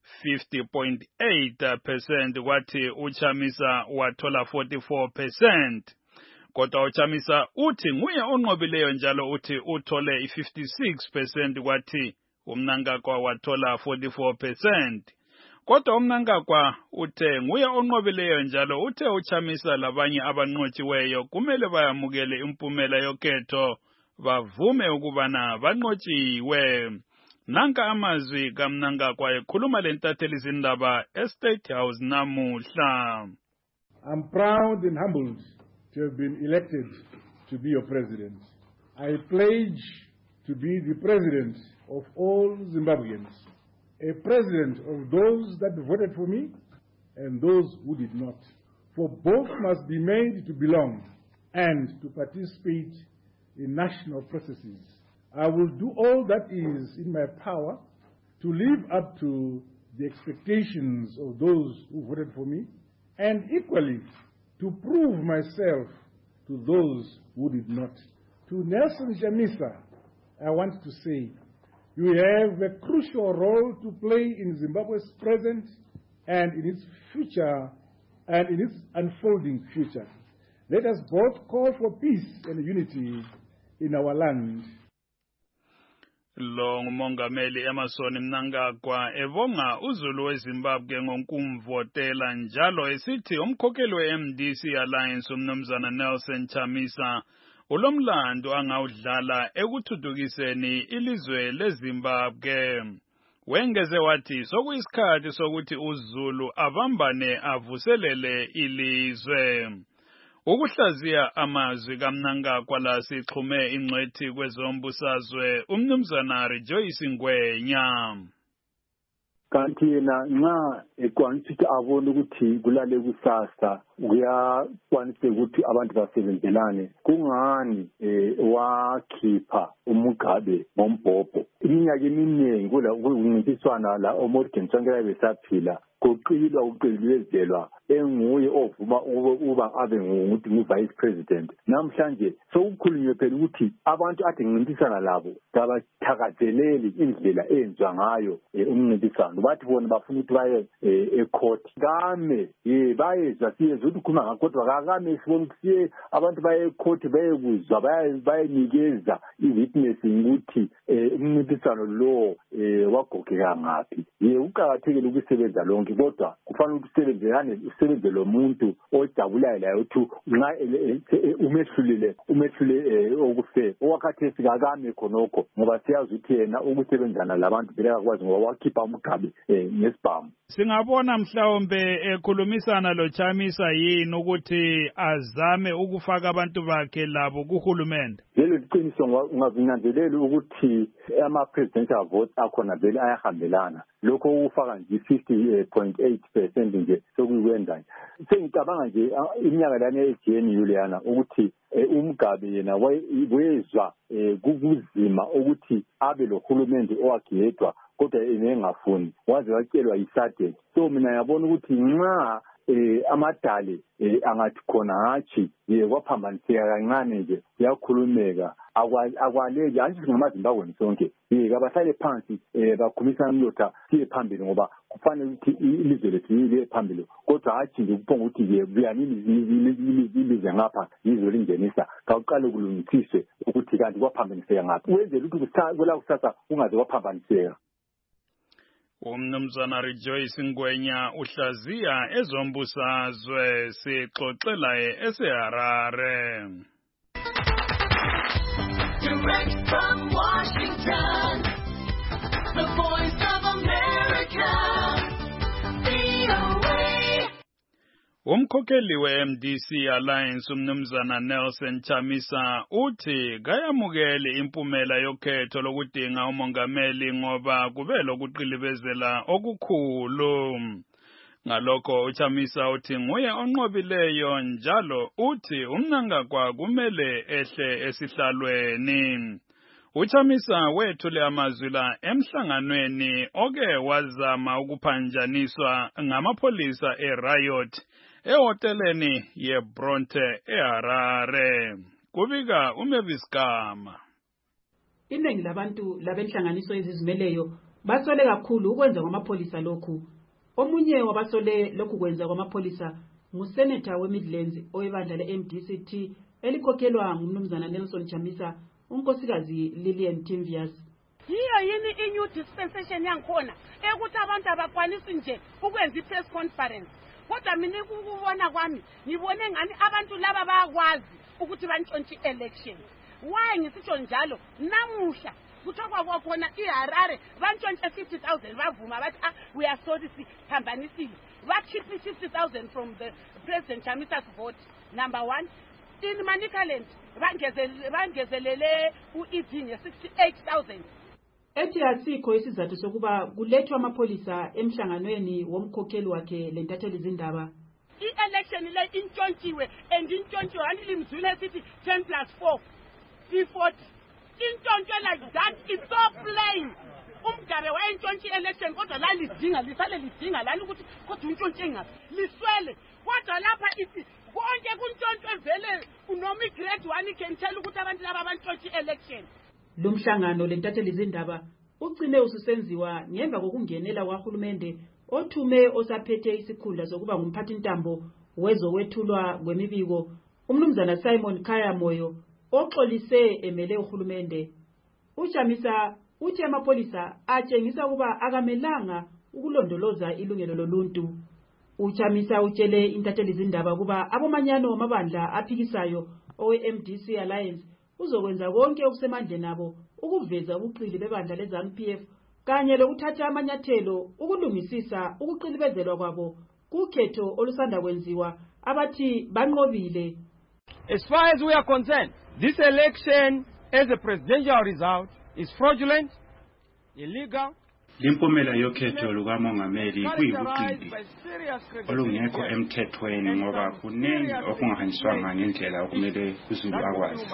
50.8% kwathi uChamisa wathola 44%. Kodwa uChamisa uthi nguye onqobileyo njalo uthi uthole 56% kwathi uMnangagwa wathola 44%. Kodwa uMnangagwa uthe nguye onqobileyo njalo uthe uChamisa labanye abanqotshiweyo kumele bayamukele impumela yokhetho bavume ukubana banqotshiwe. Nanka amazwi kaMnangagwa ekhuluma lentatheli izindaba eState House namuhla. I'm proud and humbled to have been elected to be your president. I pledge to be the president of all Zimbabweans, a president of those that voted for me and those who did not. For both must be made to belong and to participate in national processes. I will do all that is in my power to live up to the expectations of those who voted for me and equally to prove myself to those who did not. To Nelson Chamisa, I want to say, you have a crucial role to play in Zimbabwe's present and in its future and in its unfolding future. Let us both call for peace and unity in our land. Lo ngumongameli Emmerson Mnangagwa evonga uZulu weZimbabwe ngokumvotela njalo esithi umkhokheli we-MDC Alliance umnumzana Nelson Chamisa ulomlando angawudlala ekuthuthukiseni ilizwe leZimbabwe. Wengeze wathi sokuyisikhathi sokuthi uZulu abambane avuselele ilizwe. Ukuhlaziya amazwi kaMnangagwa la sixhume ingcwethi kwezombusazwe umnumzana Rejoice Ngwenya. Kanti yena nxa ekwanisa ukuthi abone ukuthi kulale kusasa uyakwanisa ukuthi abantu basebenzelane kungani wakhipha uMugabe ngombhobho iminyaka eminingi kuncintiswana la oMorgan Tsvangirai besaphila uqiliwezelwa enguye ovuma uba abe ngu-vice president. Namhlanje sokukhulunywe phela ukuthi abantu ade ncintisana labo kabathakazeleli indlela enziwa ngayo umncintiswano. Bathi bona bafuna ukuthi baye ecourt. Kame bayezwa siyezwa ukuthi ukhuluma ngakho kodwa kakame sibona ukuthi abantu baye ecourt bayekuzwa bayenikeza i-witnessing ukuthi umncintiswano lo wagogeka ngaphi. Uqakathekile ukusebenza lonke kodwa kufanele ukuthi usebenze lo muntu ojabulayo layo ukuthi nxa umehlule okufe owakhathesi kakame khonokho ngoba siyazi ukuthi yena ukusebenzana labantu vele akakwazi ngoba wakhipha uMugabe ngesibhamu. Singabona mhlawumbe ekhulumisana lo Chamisa yini ukuthi azame ukufaka abantu bakhe labo kuhulumende. Lelo liqiniso ungavinyanzeleli ukuthi ama-presidential votes akhona vele ayahambelana. Lokho ukufaka nje 50.8% nje sokuyikwenza. Sengicabanga nje iminyaka lana ejeni yuleyana ukuthi uMugabe yena wezwa kukuzima ukuthi abe lo hulumende owakiyedwa kodwa engafuni waze watshelwa yiSADC. So mina ngiyabona ukuthi nxa amadale angathi khona hatshi kwaphambaniseka kancane nje kuyakhulumeka akwaleki hatshi ngamaZimbabwe sonke kabahlale phansi bakhumisana umlotha siye phambili ngoba kufanele ukuthi ilizwe lethu liye phambili kodwa hatshi nje kuphonga ukuthi kuyanini ilizwe ngapha yizo lingenisa kaqale kulungisiswe ukuthi kanti kwaphambaniseka ngaphi wenzela ukuthi kwela kusasa ungaze kwaphambaniseka. Umnumzana Rejoice Ngwenya uhlaziya ezombusazwe sixoxela eseHarare. Direct from Washington, the voice of America, VOA. Umkhokheli we-MDC Alliance umnumzana Nelson Chamisa uthi kayamukele impumela yokhetho lokudinga umongameli ngoba kube lokuqilibezela okukhulu. Ngalokho uChamisa uthi nguye onqobileyo njalo uthi uMnangagwa kumele ehle esihlalweni. uChamisa wethule amazwi la emhlanganweni oke wazama ukuphanjaniswa ngamapholisa eRiot ehoteleni yeBronte eHarare. Kubika uMavis Gama. Iningi labantu labenhlanganiso ezizimeleyo basole kakhulu ukwenza kwamapholisa lokhu. Omunye wabasole lokhu kwenza kwamapholisa ngusenator weMidlands oyebandla leMDCT elikhokhelwa ngumnumzana Nelson Chamisa, unkosikazi Lillian Timvias. Yiyo yini i-new dispensation yankhona ekuthi abantu abakwanisi nje ukwenza i-press conference. Kodwa mina ukubona kwami ngibone ngani abantu laba bayakwazi ukuthi bantshontshe election. Why ngisitsho njalo? Namuhla kuthiwa kwakhona iHarare bantshontshe 50,000 bavuma bathi we are sorry siphambanisile. Bakhiphe 50,000 from the President Chamisa's vote. Number 1, in Manicaland bangezelele u-ED 68,000. Ethi asikho isizathu sokuba kulethwa amapholisa emhlanganweni womkhokheli wakhe lentatheli izindaba. I-election le intshontshiwe and intshontshiwe anilimzule sithi 10+4 C40. Intshontshiwe like that, it's so plain. Umgabe wayentshontshe election kodwa lalidinga lisale lidinga lani ukuthi kodwa untshontshe ngaphi liswele kodwa lapha ithi konke kuntshontshwe vele unoma igrade 1 ikhentshela ukuthi abantu laba bantshontshe election. Lo mhlangano lentatheli zindaba ugcine ususenziwa ngemva kokungenela kwaHulumende othume osaphethe isikhundla sokuba ngumphathintambo wezokwethulwa kwemibiko umnumzana Simon Khaya Moyo oxolise emele uHulumende. Uchamisa uthi amapolisa atshengisa ukuba akamelanga ukulondoloza ilungelo loluntu. Uchamisa utshele intatheli zindaba ukuba abomanyano amabandla aphikisayo owe-MDC Alliance uzokwenza konke okusemandleni nabo ukuveza ubuqili bebandla leZANU-PF kanye lokuthatha amanyathelo ukulungisisa ukuqilibezelwa kwabo kukhetho olusanda kwenziwa abathi banqobile. As far as we are concerned, this election as a presidential result is fraudulent, illegal. Limpumela yokhetho lukamongameli kuyibuqili olungekho emthethweni ngoba kuningi okungahanjiswanga ngendlela okumele uZulu akwazi.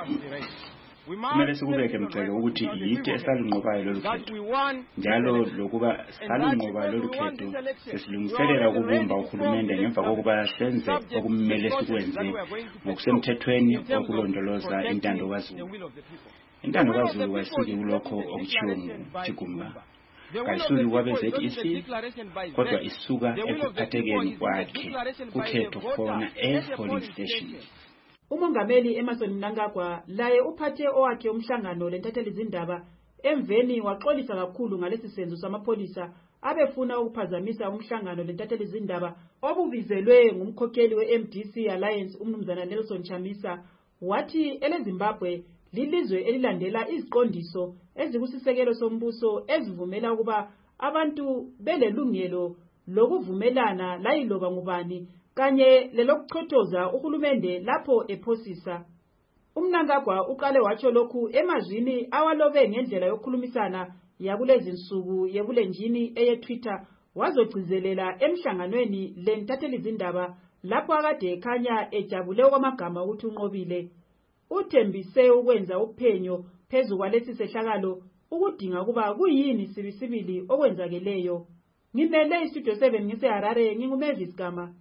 Kumele sikubeke mcele ukuthi yide esalunqobayo lolu khetho. Njalo lokuba salunqoba lolu khetho sesilungiselela ukubumba uHulumende ngemva kokuba senze okumele sikwenze ngokusemthethweni okulondoloza intando kaZulu. Intando kaZulu ayisuki kulokho okutshiwo nguJigumba. Kayisuki kwabe-ZEC kodwa isuka ekuphathekeni kwakhe kukhetho khona e-polling stations. Umongameli Emmerson Mnangagwa laye uphathe owakhe umhlangano lentatheli zindaba emveni waxolisa kakhulu ngalesi senzo samapholisa abefuna ukuphazamisa umhlangano lentatheli zindaba obuvizelwe ngumkhokheli we-MDC Alliance umnumzana Nelson Chamisa. Wathi eleZimbabwe lilizwe elilandela iziqondiso ezikusisekelo sombuso ezivumela ukuba abantu belelungelo lokuvumelana layiloba ngubani kanye lelokuchothoza uHulumende lapho ephosisa. Umnangagwa uqale watsho lokhu emazwini awalobe ngendlela yokukhulumisana yakulezi nsuku yebulenjini eye-Twitter wazogcizelela emhlanganweni lentatheli zindaba lapho akade ekhanya ejabule kwamagama ukuthi unqobile. Uthembise ukwenza uphenyo phezu kwalesi sehlakalo ukudinga kuba kuyini sibisibili okwenzakeleyo. Ngimele istudio 7 ngiseHarare nginguMavis Gama.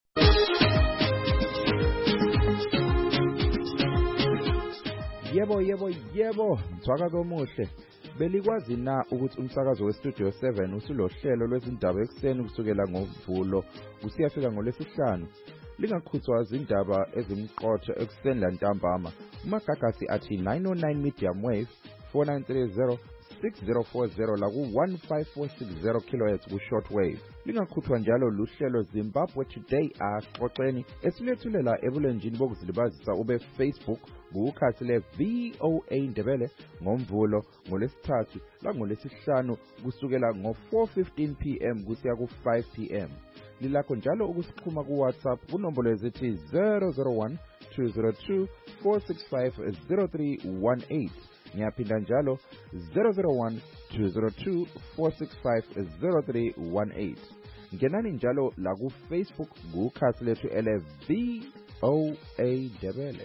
Yebo, mthwaka komuhle. Belikwazi na ukuthi umsakazo westudio 7 usulohlelo lwezindaba ekseni kusukela ngoMvulo kusiyafika ngoLwesihlanu. Lingakhuthwa izindaba ezimqotho ekseni lantambama. Umagagasi athi 909 medium wave 4930 6040 la ku-15460 kHz ku-short wave. Lingakhuthwa njalo luhlelo Zimbabwe Today axoxeni esilethulela ebulenjini bokuzilibazisa ube Facebook kukhasi le-VOA Ndebele ngoMvulo ngoLwesithathu langoLwesihlanu kusukela ngo-4:15 PM kusiya ku-5 PM. Lilakho njalo ukusixhuma ku-WhatsApp kunombolo ezithi 001 202 465 0318. Ngiyaphinda njalo 001 202 465 0318. Ngenani njalo la ku-Facebook kukhasi lethu ele-VOA Ndebele.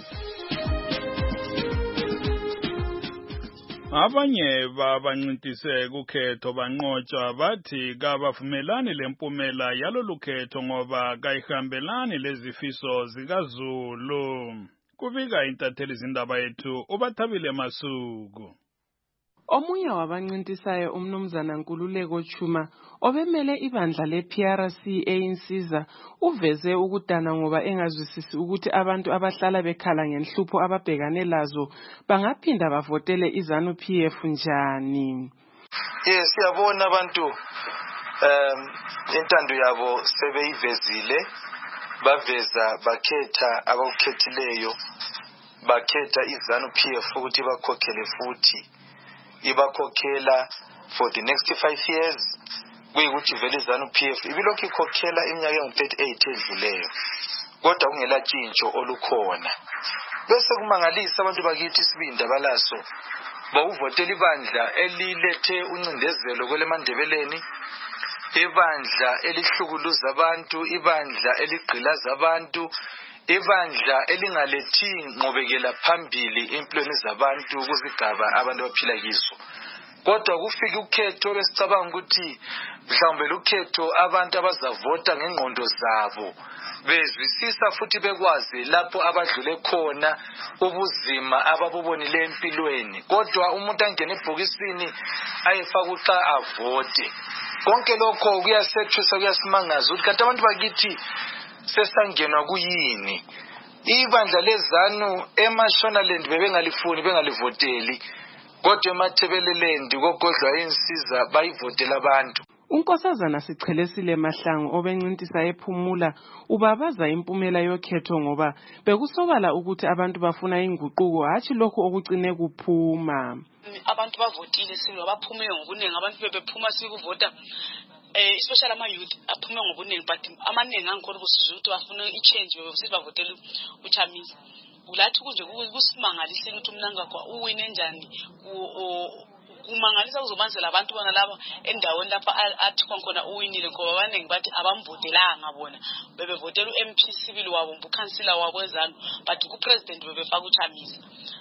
Abanye babancintise kukhetho banqotshwa bathi kabavumelani lempumela yalolu khetho ngoba kayihambelani lezifiso zikaZulu. Kubika intatheli zindaba yethu uBathabile Masuku. Omunye wabancintisayo umnumzana Nkululeko Chuma obemele ibandla le-PRC eyinsizwa uveze ukudana ngoba engazwisisi ukuthi abantu abahlala bekhala ngenhlupho ababhekane lazo bangaphinda bavotele iZANU-PF njani. Yes, siyabona abantu intando yabo sebeyivezile baveza bakhetha abakhethileyo bakhetha iZANU-PF ukuthi bakhokhele futhi ibakhokhela for the next 5 years kuyikuthi vele iZANU-PF ibilokhu ikhokhela iminyaka engu-38 edluleyo kodwa kungela tshintsho olukhona bese kumangalisa abantu bakithi isibindi abalaso bawuvotela ibandla elilethe uncindezelo kweleMandebeleni ibandla elihlukuluza abantu ibandla eligqilaza abantu ibandla elingalethi ngqobekela phambili empilweni zabantu kuzigaba abantu abaphila kizo kodwa kufika ukhetho besicabanga ukuthi mhlawumbe ukhetho abantu abazavota ngengqondo zabo bezwisisa futhi bekwazi lapho abadlule khona ubuzima ababubonile empilweni, kodwa umuntu angena ebhokisini ayefaka uxa avote. Konke lokho kuyasethusa kuyasimangaza ukuthi kanti abantu bakithi sesangenwa kuyini. Ibandla leZANU eMashonaland bebengalifuni bengalivoteli, kodwa eMathebeleland kogodlwa insiza bayivotela abantu. Unkosazana Sichelesile Mahlangu obencintisa ephumula ubabaza impumela yokhetho ngoba bekusobala ukuthi abantu bafuna inguquko hatshi lokho okucine kuphuma. Abantu bavotile silo baphume ngobuningi, abantu bebephuma sikuvota especially ama-youth aphume ngobuningi, but amaningi angikhona ukuthi bafuna i-change besithi bavotele uChamisa. Ulathi kunje kusimangalisile ukuthi uMnangagwa uwine njani, kumangalisa kuzobanzela abantu bona laba endaweni lapha athi khona uwinile ngoba abaningi bathi abamvotelanga bona, bebevotela u-MP civil wabo ukhansila wabo eZANU, but ku-president bebefaka uChamisa.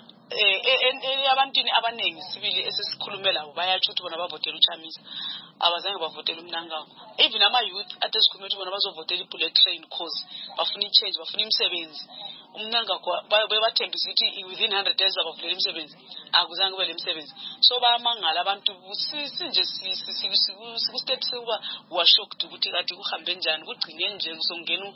Abantwini abaningi sibili esesikhulume labo bayatsho ukuthi bona bavotela uChamisa, abazange bavotela uMnangagwa. Even ama-youth athi esikhulume ukuthi bona bazovotela i-bullet train cause bafuna i-change, bafuna imisebenzi. uMnangagwa bebathembisa ukuthi within 100 days abavulela imisebenzi, akuzange kube lemisebenzi. So bayamangala abantu sinje siku-step sekuba washocked ukuthi kade kuhambe njani, kugcine nje kusongena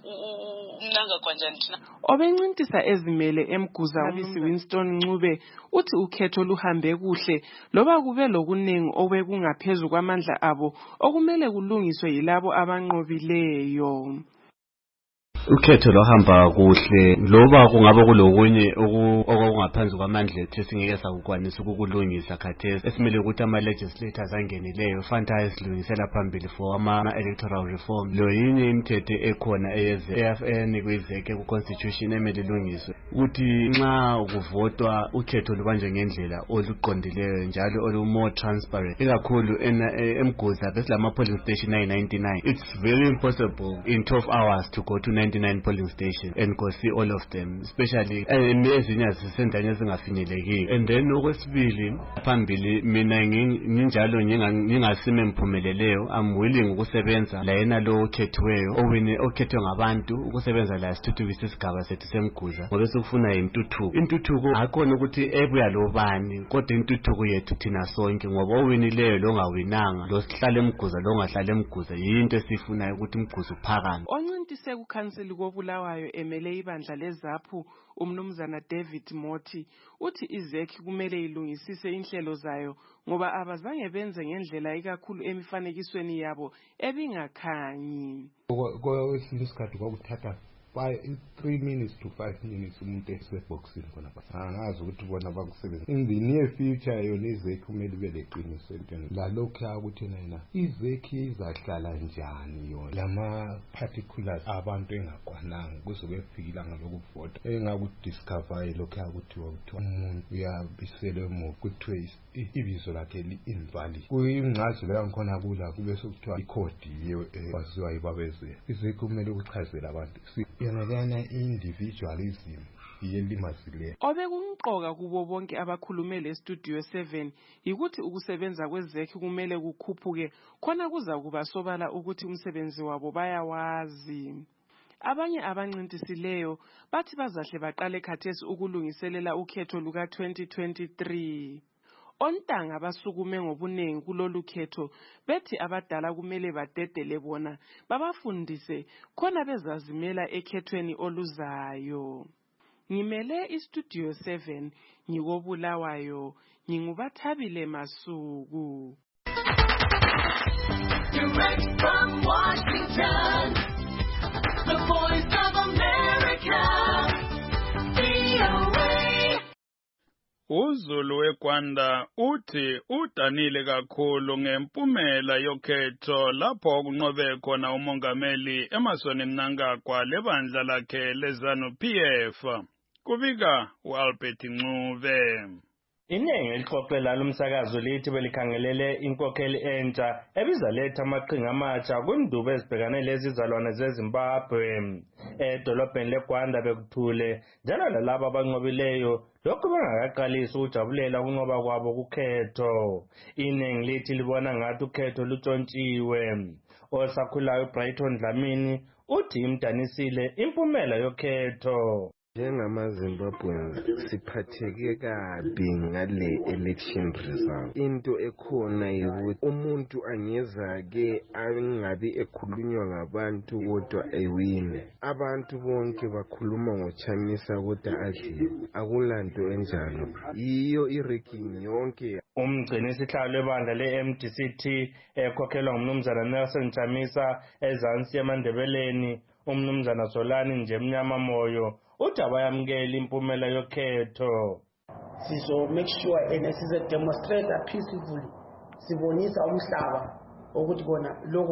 uMnangagwa njani thina. Obencintisa ezimele eMguza uMsi Winston Ncube uthi ukhetho luhambe kuhle loba kube lokuningi obekungaphezu kwamandla abo okumele kulungiswe yilabo abanqobileyo. Ukhetho lohamba kuhle loba kungaba kulokunye okungaphansi kwamandla ethu singeke sakukwanisa ukukulungisa khathesi, esimele ukuthi ama-legislators angenileyo fanele ayesilungisela phambili for ama-electoral reform. Lo yinye imithetho ekhona eyeze kwizeke ku-constitution emele ilungiswe ukuthi nxa kuvotwa ukhetho lubanjwe ngendlela oluqondileyo njalo olu-more transparent. Ikakhulu eMguza besilama-polling station ayi-99. It's very impossible in 12 hours to go to 99 polling stations and go see all of them, especially ezinye zisendaweni ezingafinyeleki. And then okwesibili phambili mina nginjalo ngingasime mphumeleleyo, I'm willing ukusebenza la yena lo okhethiweyo okhethwe ngabantu ukusebenza la sithuthukise isigaba sethu seMguza ngoba sikufuna intuthuko akhona ukuthi ebuya lobani kodwa intuthuko yethu thina sonke ngoba owinileyo lo ngawinanga lo sihlale eMguza lo ngahlale eMguza yinto esifunayo ukuthi uMguza uphakame. Oncintise kukhansili koBulawayo emele ibandla leZAPU umnumzana David Mothi uthi izekhi kumele ilungisise inhlelo zayo ngoba abazange benze ngendlela ikakhulu emifanekisweni yabo ebingakhanyi. Kwesinye isikhathi kwakuthatha 3 minutes to 5 minutes umuntu eseboxini khona pha angazi ukuthi bona bakusebenza. In the near future yona izekhi kumele ibe leqiniso entweni lalokhu ukuthi yena izekhi izahlala njani yona lama particulars abantu engakwananga kuzobe kufikile ngalokuvota engakudiscover lokho akuthiwa umuntu uyabisele emuva kuthiwe ibizo lakhe li-invalid kuyingcazelo yangikhona kula kube sekuthiwa ikhodi yewaziwa yibabezela. Izekhi kumele ukuchazela abantu yona individualism yelimazile. Obekumqoka kubo bonke abakhulume leStudio 7 yikuthi ukusebenza kwezekhi kumele kukhuphuke khona kuza kuba sobala ukuthi umsebenzi wabo bayawazi. Abanye abancintisileyo bathi bazahle baqale khathesi ukulungiselela ukhetho luka 2023. Ontanga basukume ngobunengi kulolu khetho bethi abadala kumele badedele bona babafundise khona bezazimela ekhethweni oluzayo. Ngimele iStudio 7 ngikoBulawayo nginguBathabile Masuku. Direct from Washington, the Voice of America. uZulu weGwanda uthi udanile kakhulu ngempumela yokhetho lapho kunqobe khona umongameli Emmerson Mnangagwa lebandla lakhe leZANU-PF. Kubika uAlbert Ncube. Iningi elixoxela lumsakazo lithi belikhangelele inkokheli entsha ebizaletha amaqhinga amatsha kwindubo ezibhekane lezizalwane zeZimbabwe. Edolobheni leGwanda bekuthule njalo lalabo abanqobileyo lokhu bengakaqalisi ukujabulela ukunqoba kwabo kukhetho. Iningi lithi libona ngathi ukhetho lutshontshiwe. Osakhulayo Brighton Dlamini uthi imdanisile impumela yokhetho. NjengamaZimbabweans siphatheke kabi ngale election result. Into ekhona ukuthi umuntu angeza-ke angabi ekhulunywa ngabantu kodwa ewine. Abantu bonke bakhuluma ngoChamisa kodwa adliwe. Akulanto enjalo. Yiyo iranking yonke. Umgcini sihlalo webandla le-MDCT ekhokhelwa ngumnumzana Nelson Chamisa ezansi eMandebeleni, umnumzana Solani nje mnyama moyo uthi abayamukela impumela yokhetho. Make sure and sizodemonstrate peacefully sibonisa umhlaba ukuthi bona lokho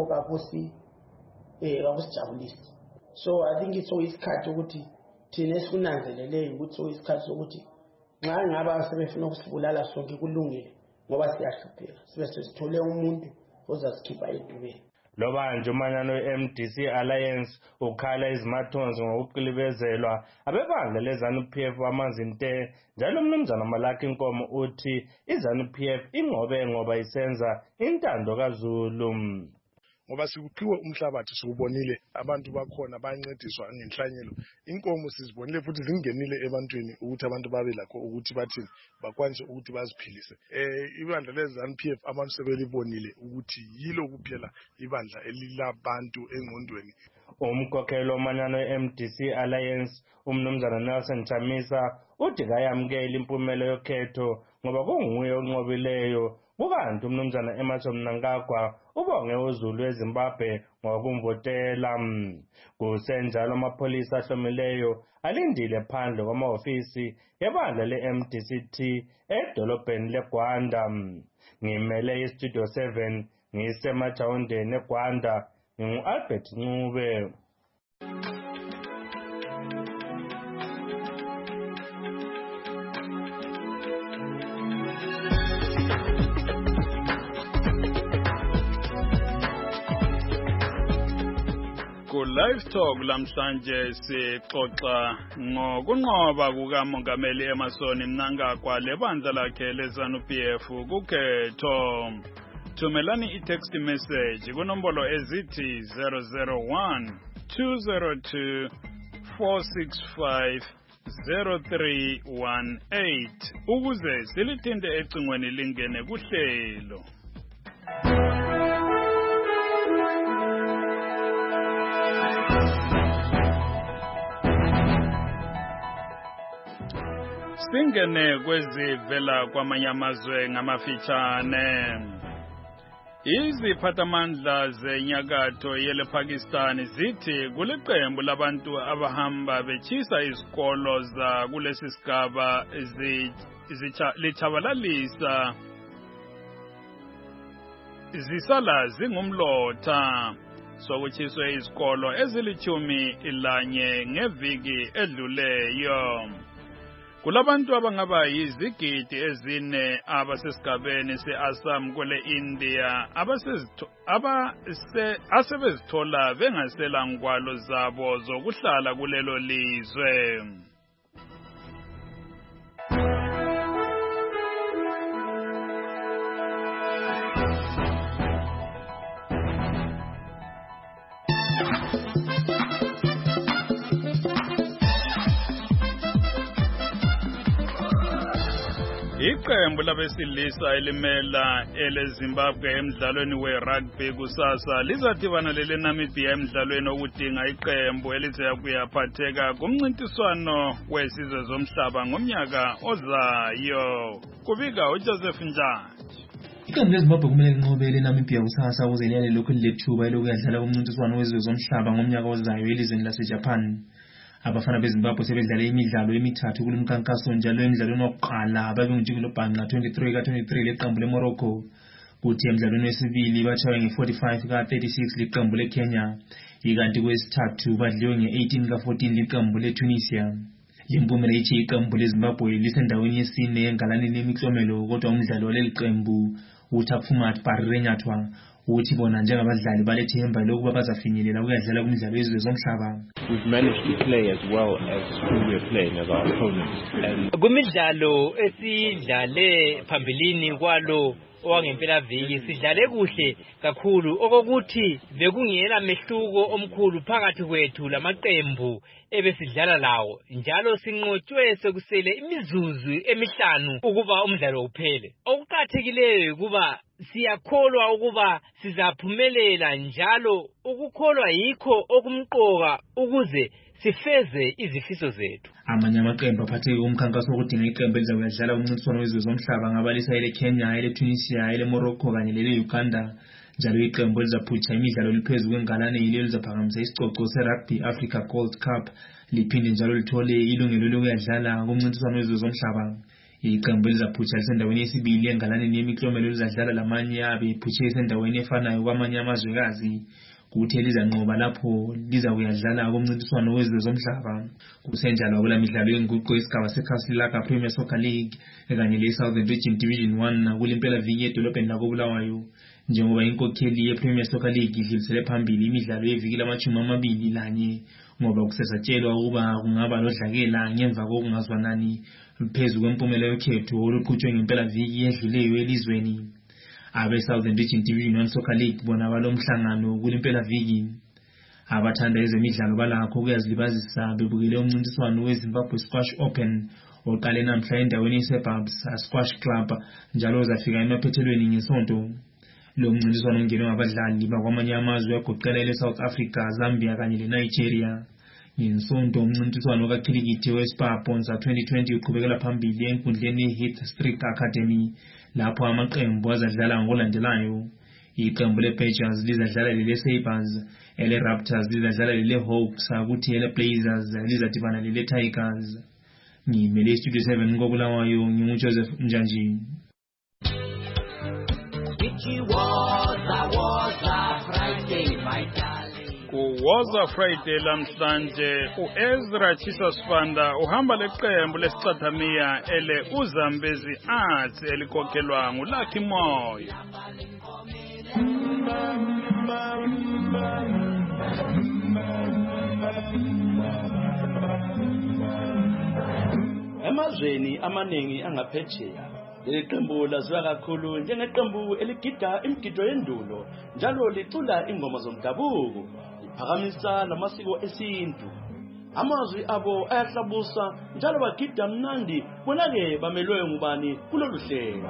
akusijabulisi. So I think it's isikhathi ukuthi thina esikunanzeleleyo ukuthi isikhathi sokuthi nxa ngaba sebefuna ukusibulala sonke kulungile ngoba siyahlupheka sibe sesithole umuntu ozasikhipha edubeni. Lobanje umanyano we-MDC Alliance ukhala izimathonzi ngokuqilibezelwa abebandla leZANU-PF amazinte njalo umnumzana Malaki Inkomo uthi iZANU-PF inqobe ngoba isenza intando kaZulu. Ngoba sikuphiwe umhlabathi siubonile abantu bakhona bayancediswa ngenhlanyelo. Inkomo sizibonile futhi zingenile ebantwini ukuthi abantu babe lakho ukuthi bathini bakwanise ukuthi baziphilise. Ibandla leZANU-PF abantu sebelibonile ukuthi yilo kuphela ibandla elilabantu engqondweni. Umkhokheli omanyano we-MDC Alliance umnumzana Nelson Chamisa uthi kayamukela impumela yokhetho ngoba kunguye onqobileyo. Kukanti umnumzana Emmerson Mnangagwa ubonge uZulu eZimbabwe ngokumvotela. Kusenjalo amapholisa ahlomileyo alindile phandle kwamahofisi yebandla le-MDCT edolobheni leGwanda. Ngimele iStudio 7 ngisemajawundeni eGwanda ngingu-Albert Ncube. Live Talk lamhlanje sixoxa ngokunqoba kukaMongameli Emmerson Mnangagwa lebandla lakhe leZANU-PF kukhetho. Thumelani i-text message kunombolo ezithi 001 202 465 0318 ukuze silithinte ecingweni lingene kuhlelo. Singene kwezivela kwamanye amazwe ngamafitshane. Iziphathamandla zenyakatho yelePakistan zithi kuliqembu labantu abahamba betshisa izikolo za kulesi sigaba lichabalalisa zisala zingumlotha. Sokutshiswe izikolo ezilithumi ngeviki edluleyo. Kulabantu abangaba yizigidi ezine abasesigabeni se-Assam kwele India asebezithola bengasela ngwalo zabo zokuhlala kulelo lizwe. Iqembu labesilisa elimela eleZimbabwe emidlalweni we-rugby kusasa lizadibana leNamibia emidlalweni okudinga iqembu elithi kuyaphatheka kumncintiswano wesizwe zomhlaba ngomnyaka ozayo. Kubika uJoseph Njaji. Iqembu leZimbabwe kumele linqobe leNamibia kusasa ukuze liyale lokhu lethuba elokuyadlala kumncintiswano wesizwe zomhlaba ngomnyaka ozayo elizweni laseJapan. Abafana beZimbabwe sebedlala imidlalo emithathu kulomkhankaso njalo emidlalweni wokuqala babengujikilobhanqa 23 ka-23 leqembu leMorocco. Kuthi emidlalweni wesibili batshaywe nge-45 ka-36 leqembu leKenya. Ikanti kwesithathu badliwe nge-18 ka-14 leqembu leTunisia. Limpumela ithi iqembu leZimbabwe lisendaweni yesine engalaneni yemiklomelo kodwa umdlalo waleli qembu uThapfumat Parirenyatwa uthi bona njengabadlali balethemba lokuba bazafinyelela ukuyadlala kumidlalo yezwe zomhlaba. We've managed to play as well as who we're playing as our opponents. Kumidlalo esidlale phambilini kwalo owangempela viki sidlale kuhle kakhulu okokuthi bekungela mehluko omkhulu phakathi kwethu lamaqembu ebesidlala lawo njalo sinqotshwe sekusele imizuzu emihlanu ukuba umdlalo uphele. Okuqhathekileyo kuba siyakholwa ukuba sizaphumelela njalo ukukholwa yikho okumqoka ukuze sifeze izifiso zethu. Amanye amaqembu aphatheke umkhankaso wokudinga iqembu elizakudlala umncintiswano wezwe zomhlaba ngabalisa ele Kenya, ele Tunisia, ele Morocco kanye lele Uganda. Njalo iqembu elizaphutsha imidlalo liphezulu kwengalane yile elizaphakamisa isicoco seRugby Africa Gold Cup liphinde njalo lithole ilungelo lokuyadlala kumncintiswano wezwe zomhlaba. Iqembu elizaphutsha lisendaweni yesibili engalaneni yemiklomelo elizadlala lamanye abe iphutshe esendaweni efanayo kwamanye amazwekazi. Kuthi elizanqoba lapho liza kuyadlala kumncintiswano wezwe zomhlaba. Kusenjalo kula midlalo yenguqu yesigaba seKasilaka Premier Soccer League ekanye le-Southern Region Division 1 kulempela viki edolobheni lakoBulawayo. Njengoba inkokheli yePremier Soccer League idlulisele phambili imidlalo yeviki lama-21 ngoba kusesatshelwa ukuba kungaba lodlakela ngemva kokungazwanani phezu kwempumela yokhetho oluqhutshwe ngempela viki edluleyo elizweni. Abe-Southern Region Division 1 Soccer League bona balomhlangano kulempela viki. Abathanda ezemidlalo balakho ukuyazilibazisa bebukele umncintiswano weZimbabwe Squash Open oqale namhla endaweni yaseBabs Squash Club njalo uzafika emaphethelweni ngesonto. Lo mncintiswano ungenwe ngabadlali bakwamanye amazwe agoqela ele-South Africa, Zambia kanye le-Nigeria. Ngesonto umncintiswano kakhilikithi weSpar Bonza 2020 uqhubekela phambili enkundleni ye-Heath Street Academy lapho amaqembu azadlala ngokulandelayo. Iqembu le-Badgers lizadlala lele-Sabres, ele-Raptors lizadlala lele-Hawks, kuthi ele-Blazers lizadibana lele-Tigers. Ngimele iStudio 7 koBulawayo nginguJoseph Njanji. Kuwoza Friday lamhlanje uEzra Chisosfanda uhamba leqembu lesicathamia ele uZambezi Arts elikhokhelwa nguLucky Moyo. Emazweni amaningi angaphetsheya iqembu laziwa kakhulu njengeqembu eligida imigido yendulo njalo licula ingoma zomdabuko liphakamisa lamasiko esintu. Amazwi abo ayahlabusa njalo bagida mnandi bona-ke bamelwe ngubani kulolu hlelo.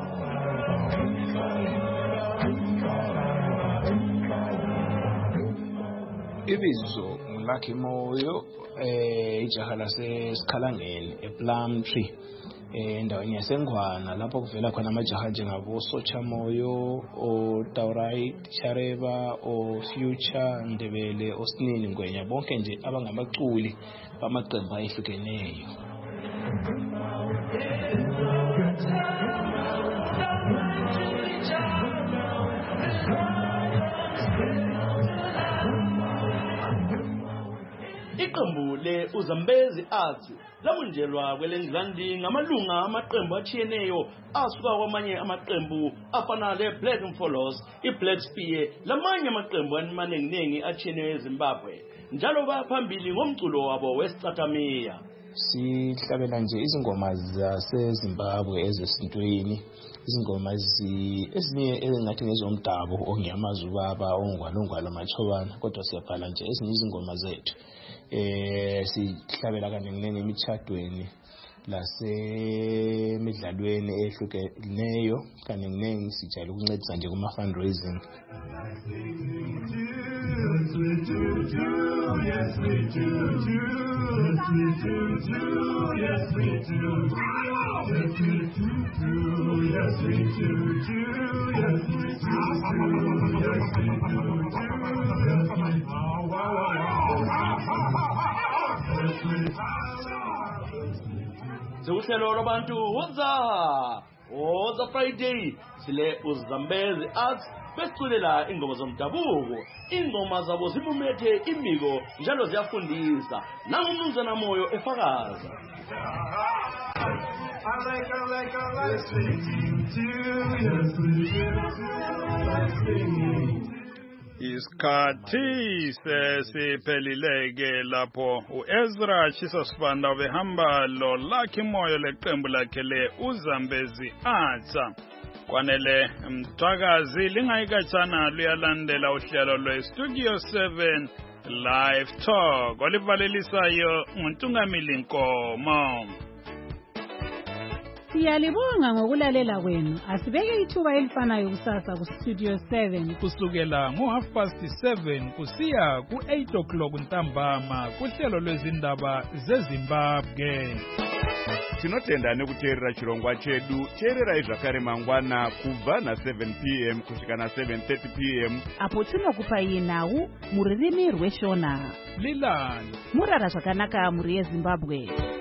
Ibizo nguLucky Moyo ijaha laseSikhalangeni ePlumtree endaweni yaseNgwana lapho kuvela khona amajaha njengabo Socha Moyo, oTaurai Chareba, oFuture Ndebele, oSnini Ngwenya bonke nje abangamaculi bamaqembu ayehlukeneyo. Iqembu le uZambezi Arts lamunjelwa kwelengilandi ngamalunga amaqembu achiyeneyo asuka kwamanye amaqembu afana le-Black Mfolos, i-Black Spear lamanye amaqembu amanenginengi achiyeneyo eZimbabwe njalo baphambili ngomculo wabo wesicathamia. Sihlabela nje izingoma zaseZimbabwe ezesintwini, izingoma ezinye engathi ngezomdabu ongiyamazi ubaba ongwalongwalo machobana kodwa siyabhala nje ezinye izingoma zethu. Sihlabela kanenginengi emithadweni lasemidlalweni ehlukeneyo kanenginengi sijayele ukuncedisa nje kuma fundraising. Sewuhlelo lwabantu woza Oza Friday sile uZambezi Arts besiculela ingoma zomdabuko. Ingoma zabo zimumethe imiko njalo ziyafundisa. Nangumnumzana Moyo efakaza. Isikhathi sesiphelileke lapho uEzra Chisosibanda behamba lo Lucky Moyo leqembu lakhe le uZambezi Arts. Kwanele mthakazi lingayikatshana luyalandela uhlelo lweStudio 7 Live Talk olivalelisayo nguNtungamili Nkomo. Siyalibonga ngokulalela kwenu. Asibeke ithuba elifanayo kusasa kuStudio 7 kusukela ngo7:30 kusiya ku8:00 ntambama kuhlelo lwezindaba zeZimbabwe. Tinotenda nekuteerera chirongwa chedu. Teererai zvakare mangwana kubva na7 p.m. kusvika na7:30 p.m. apo tinokupai nhau muririmi rweShona. Lilani murara zvakanaka muri yeZimbabwe.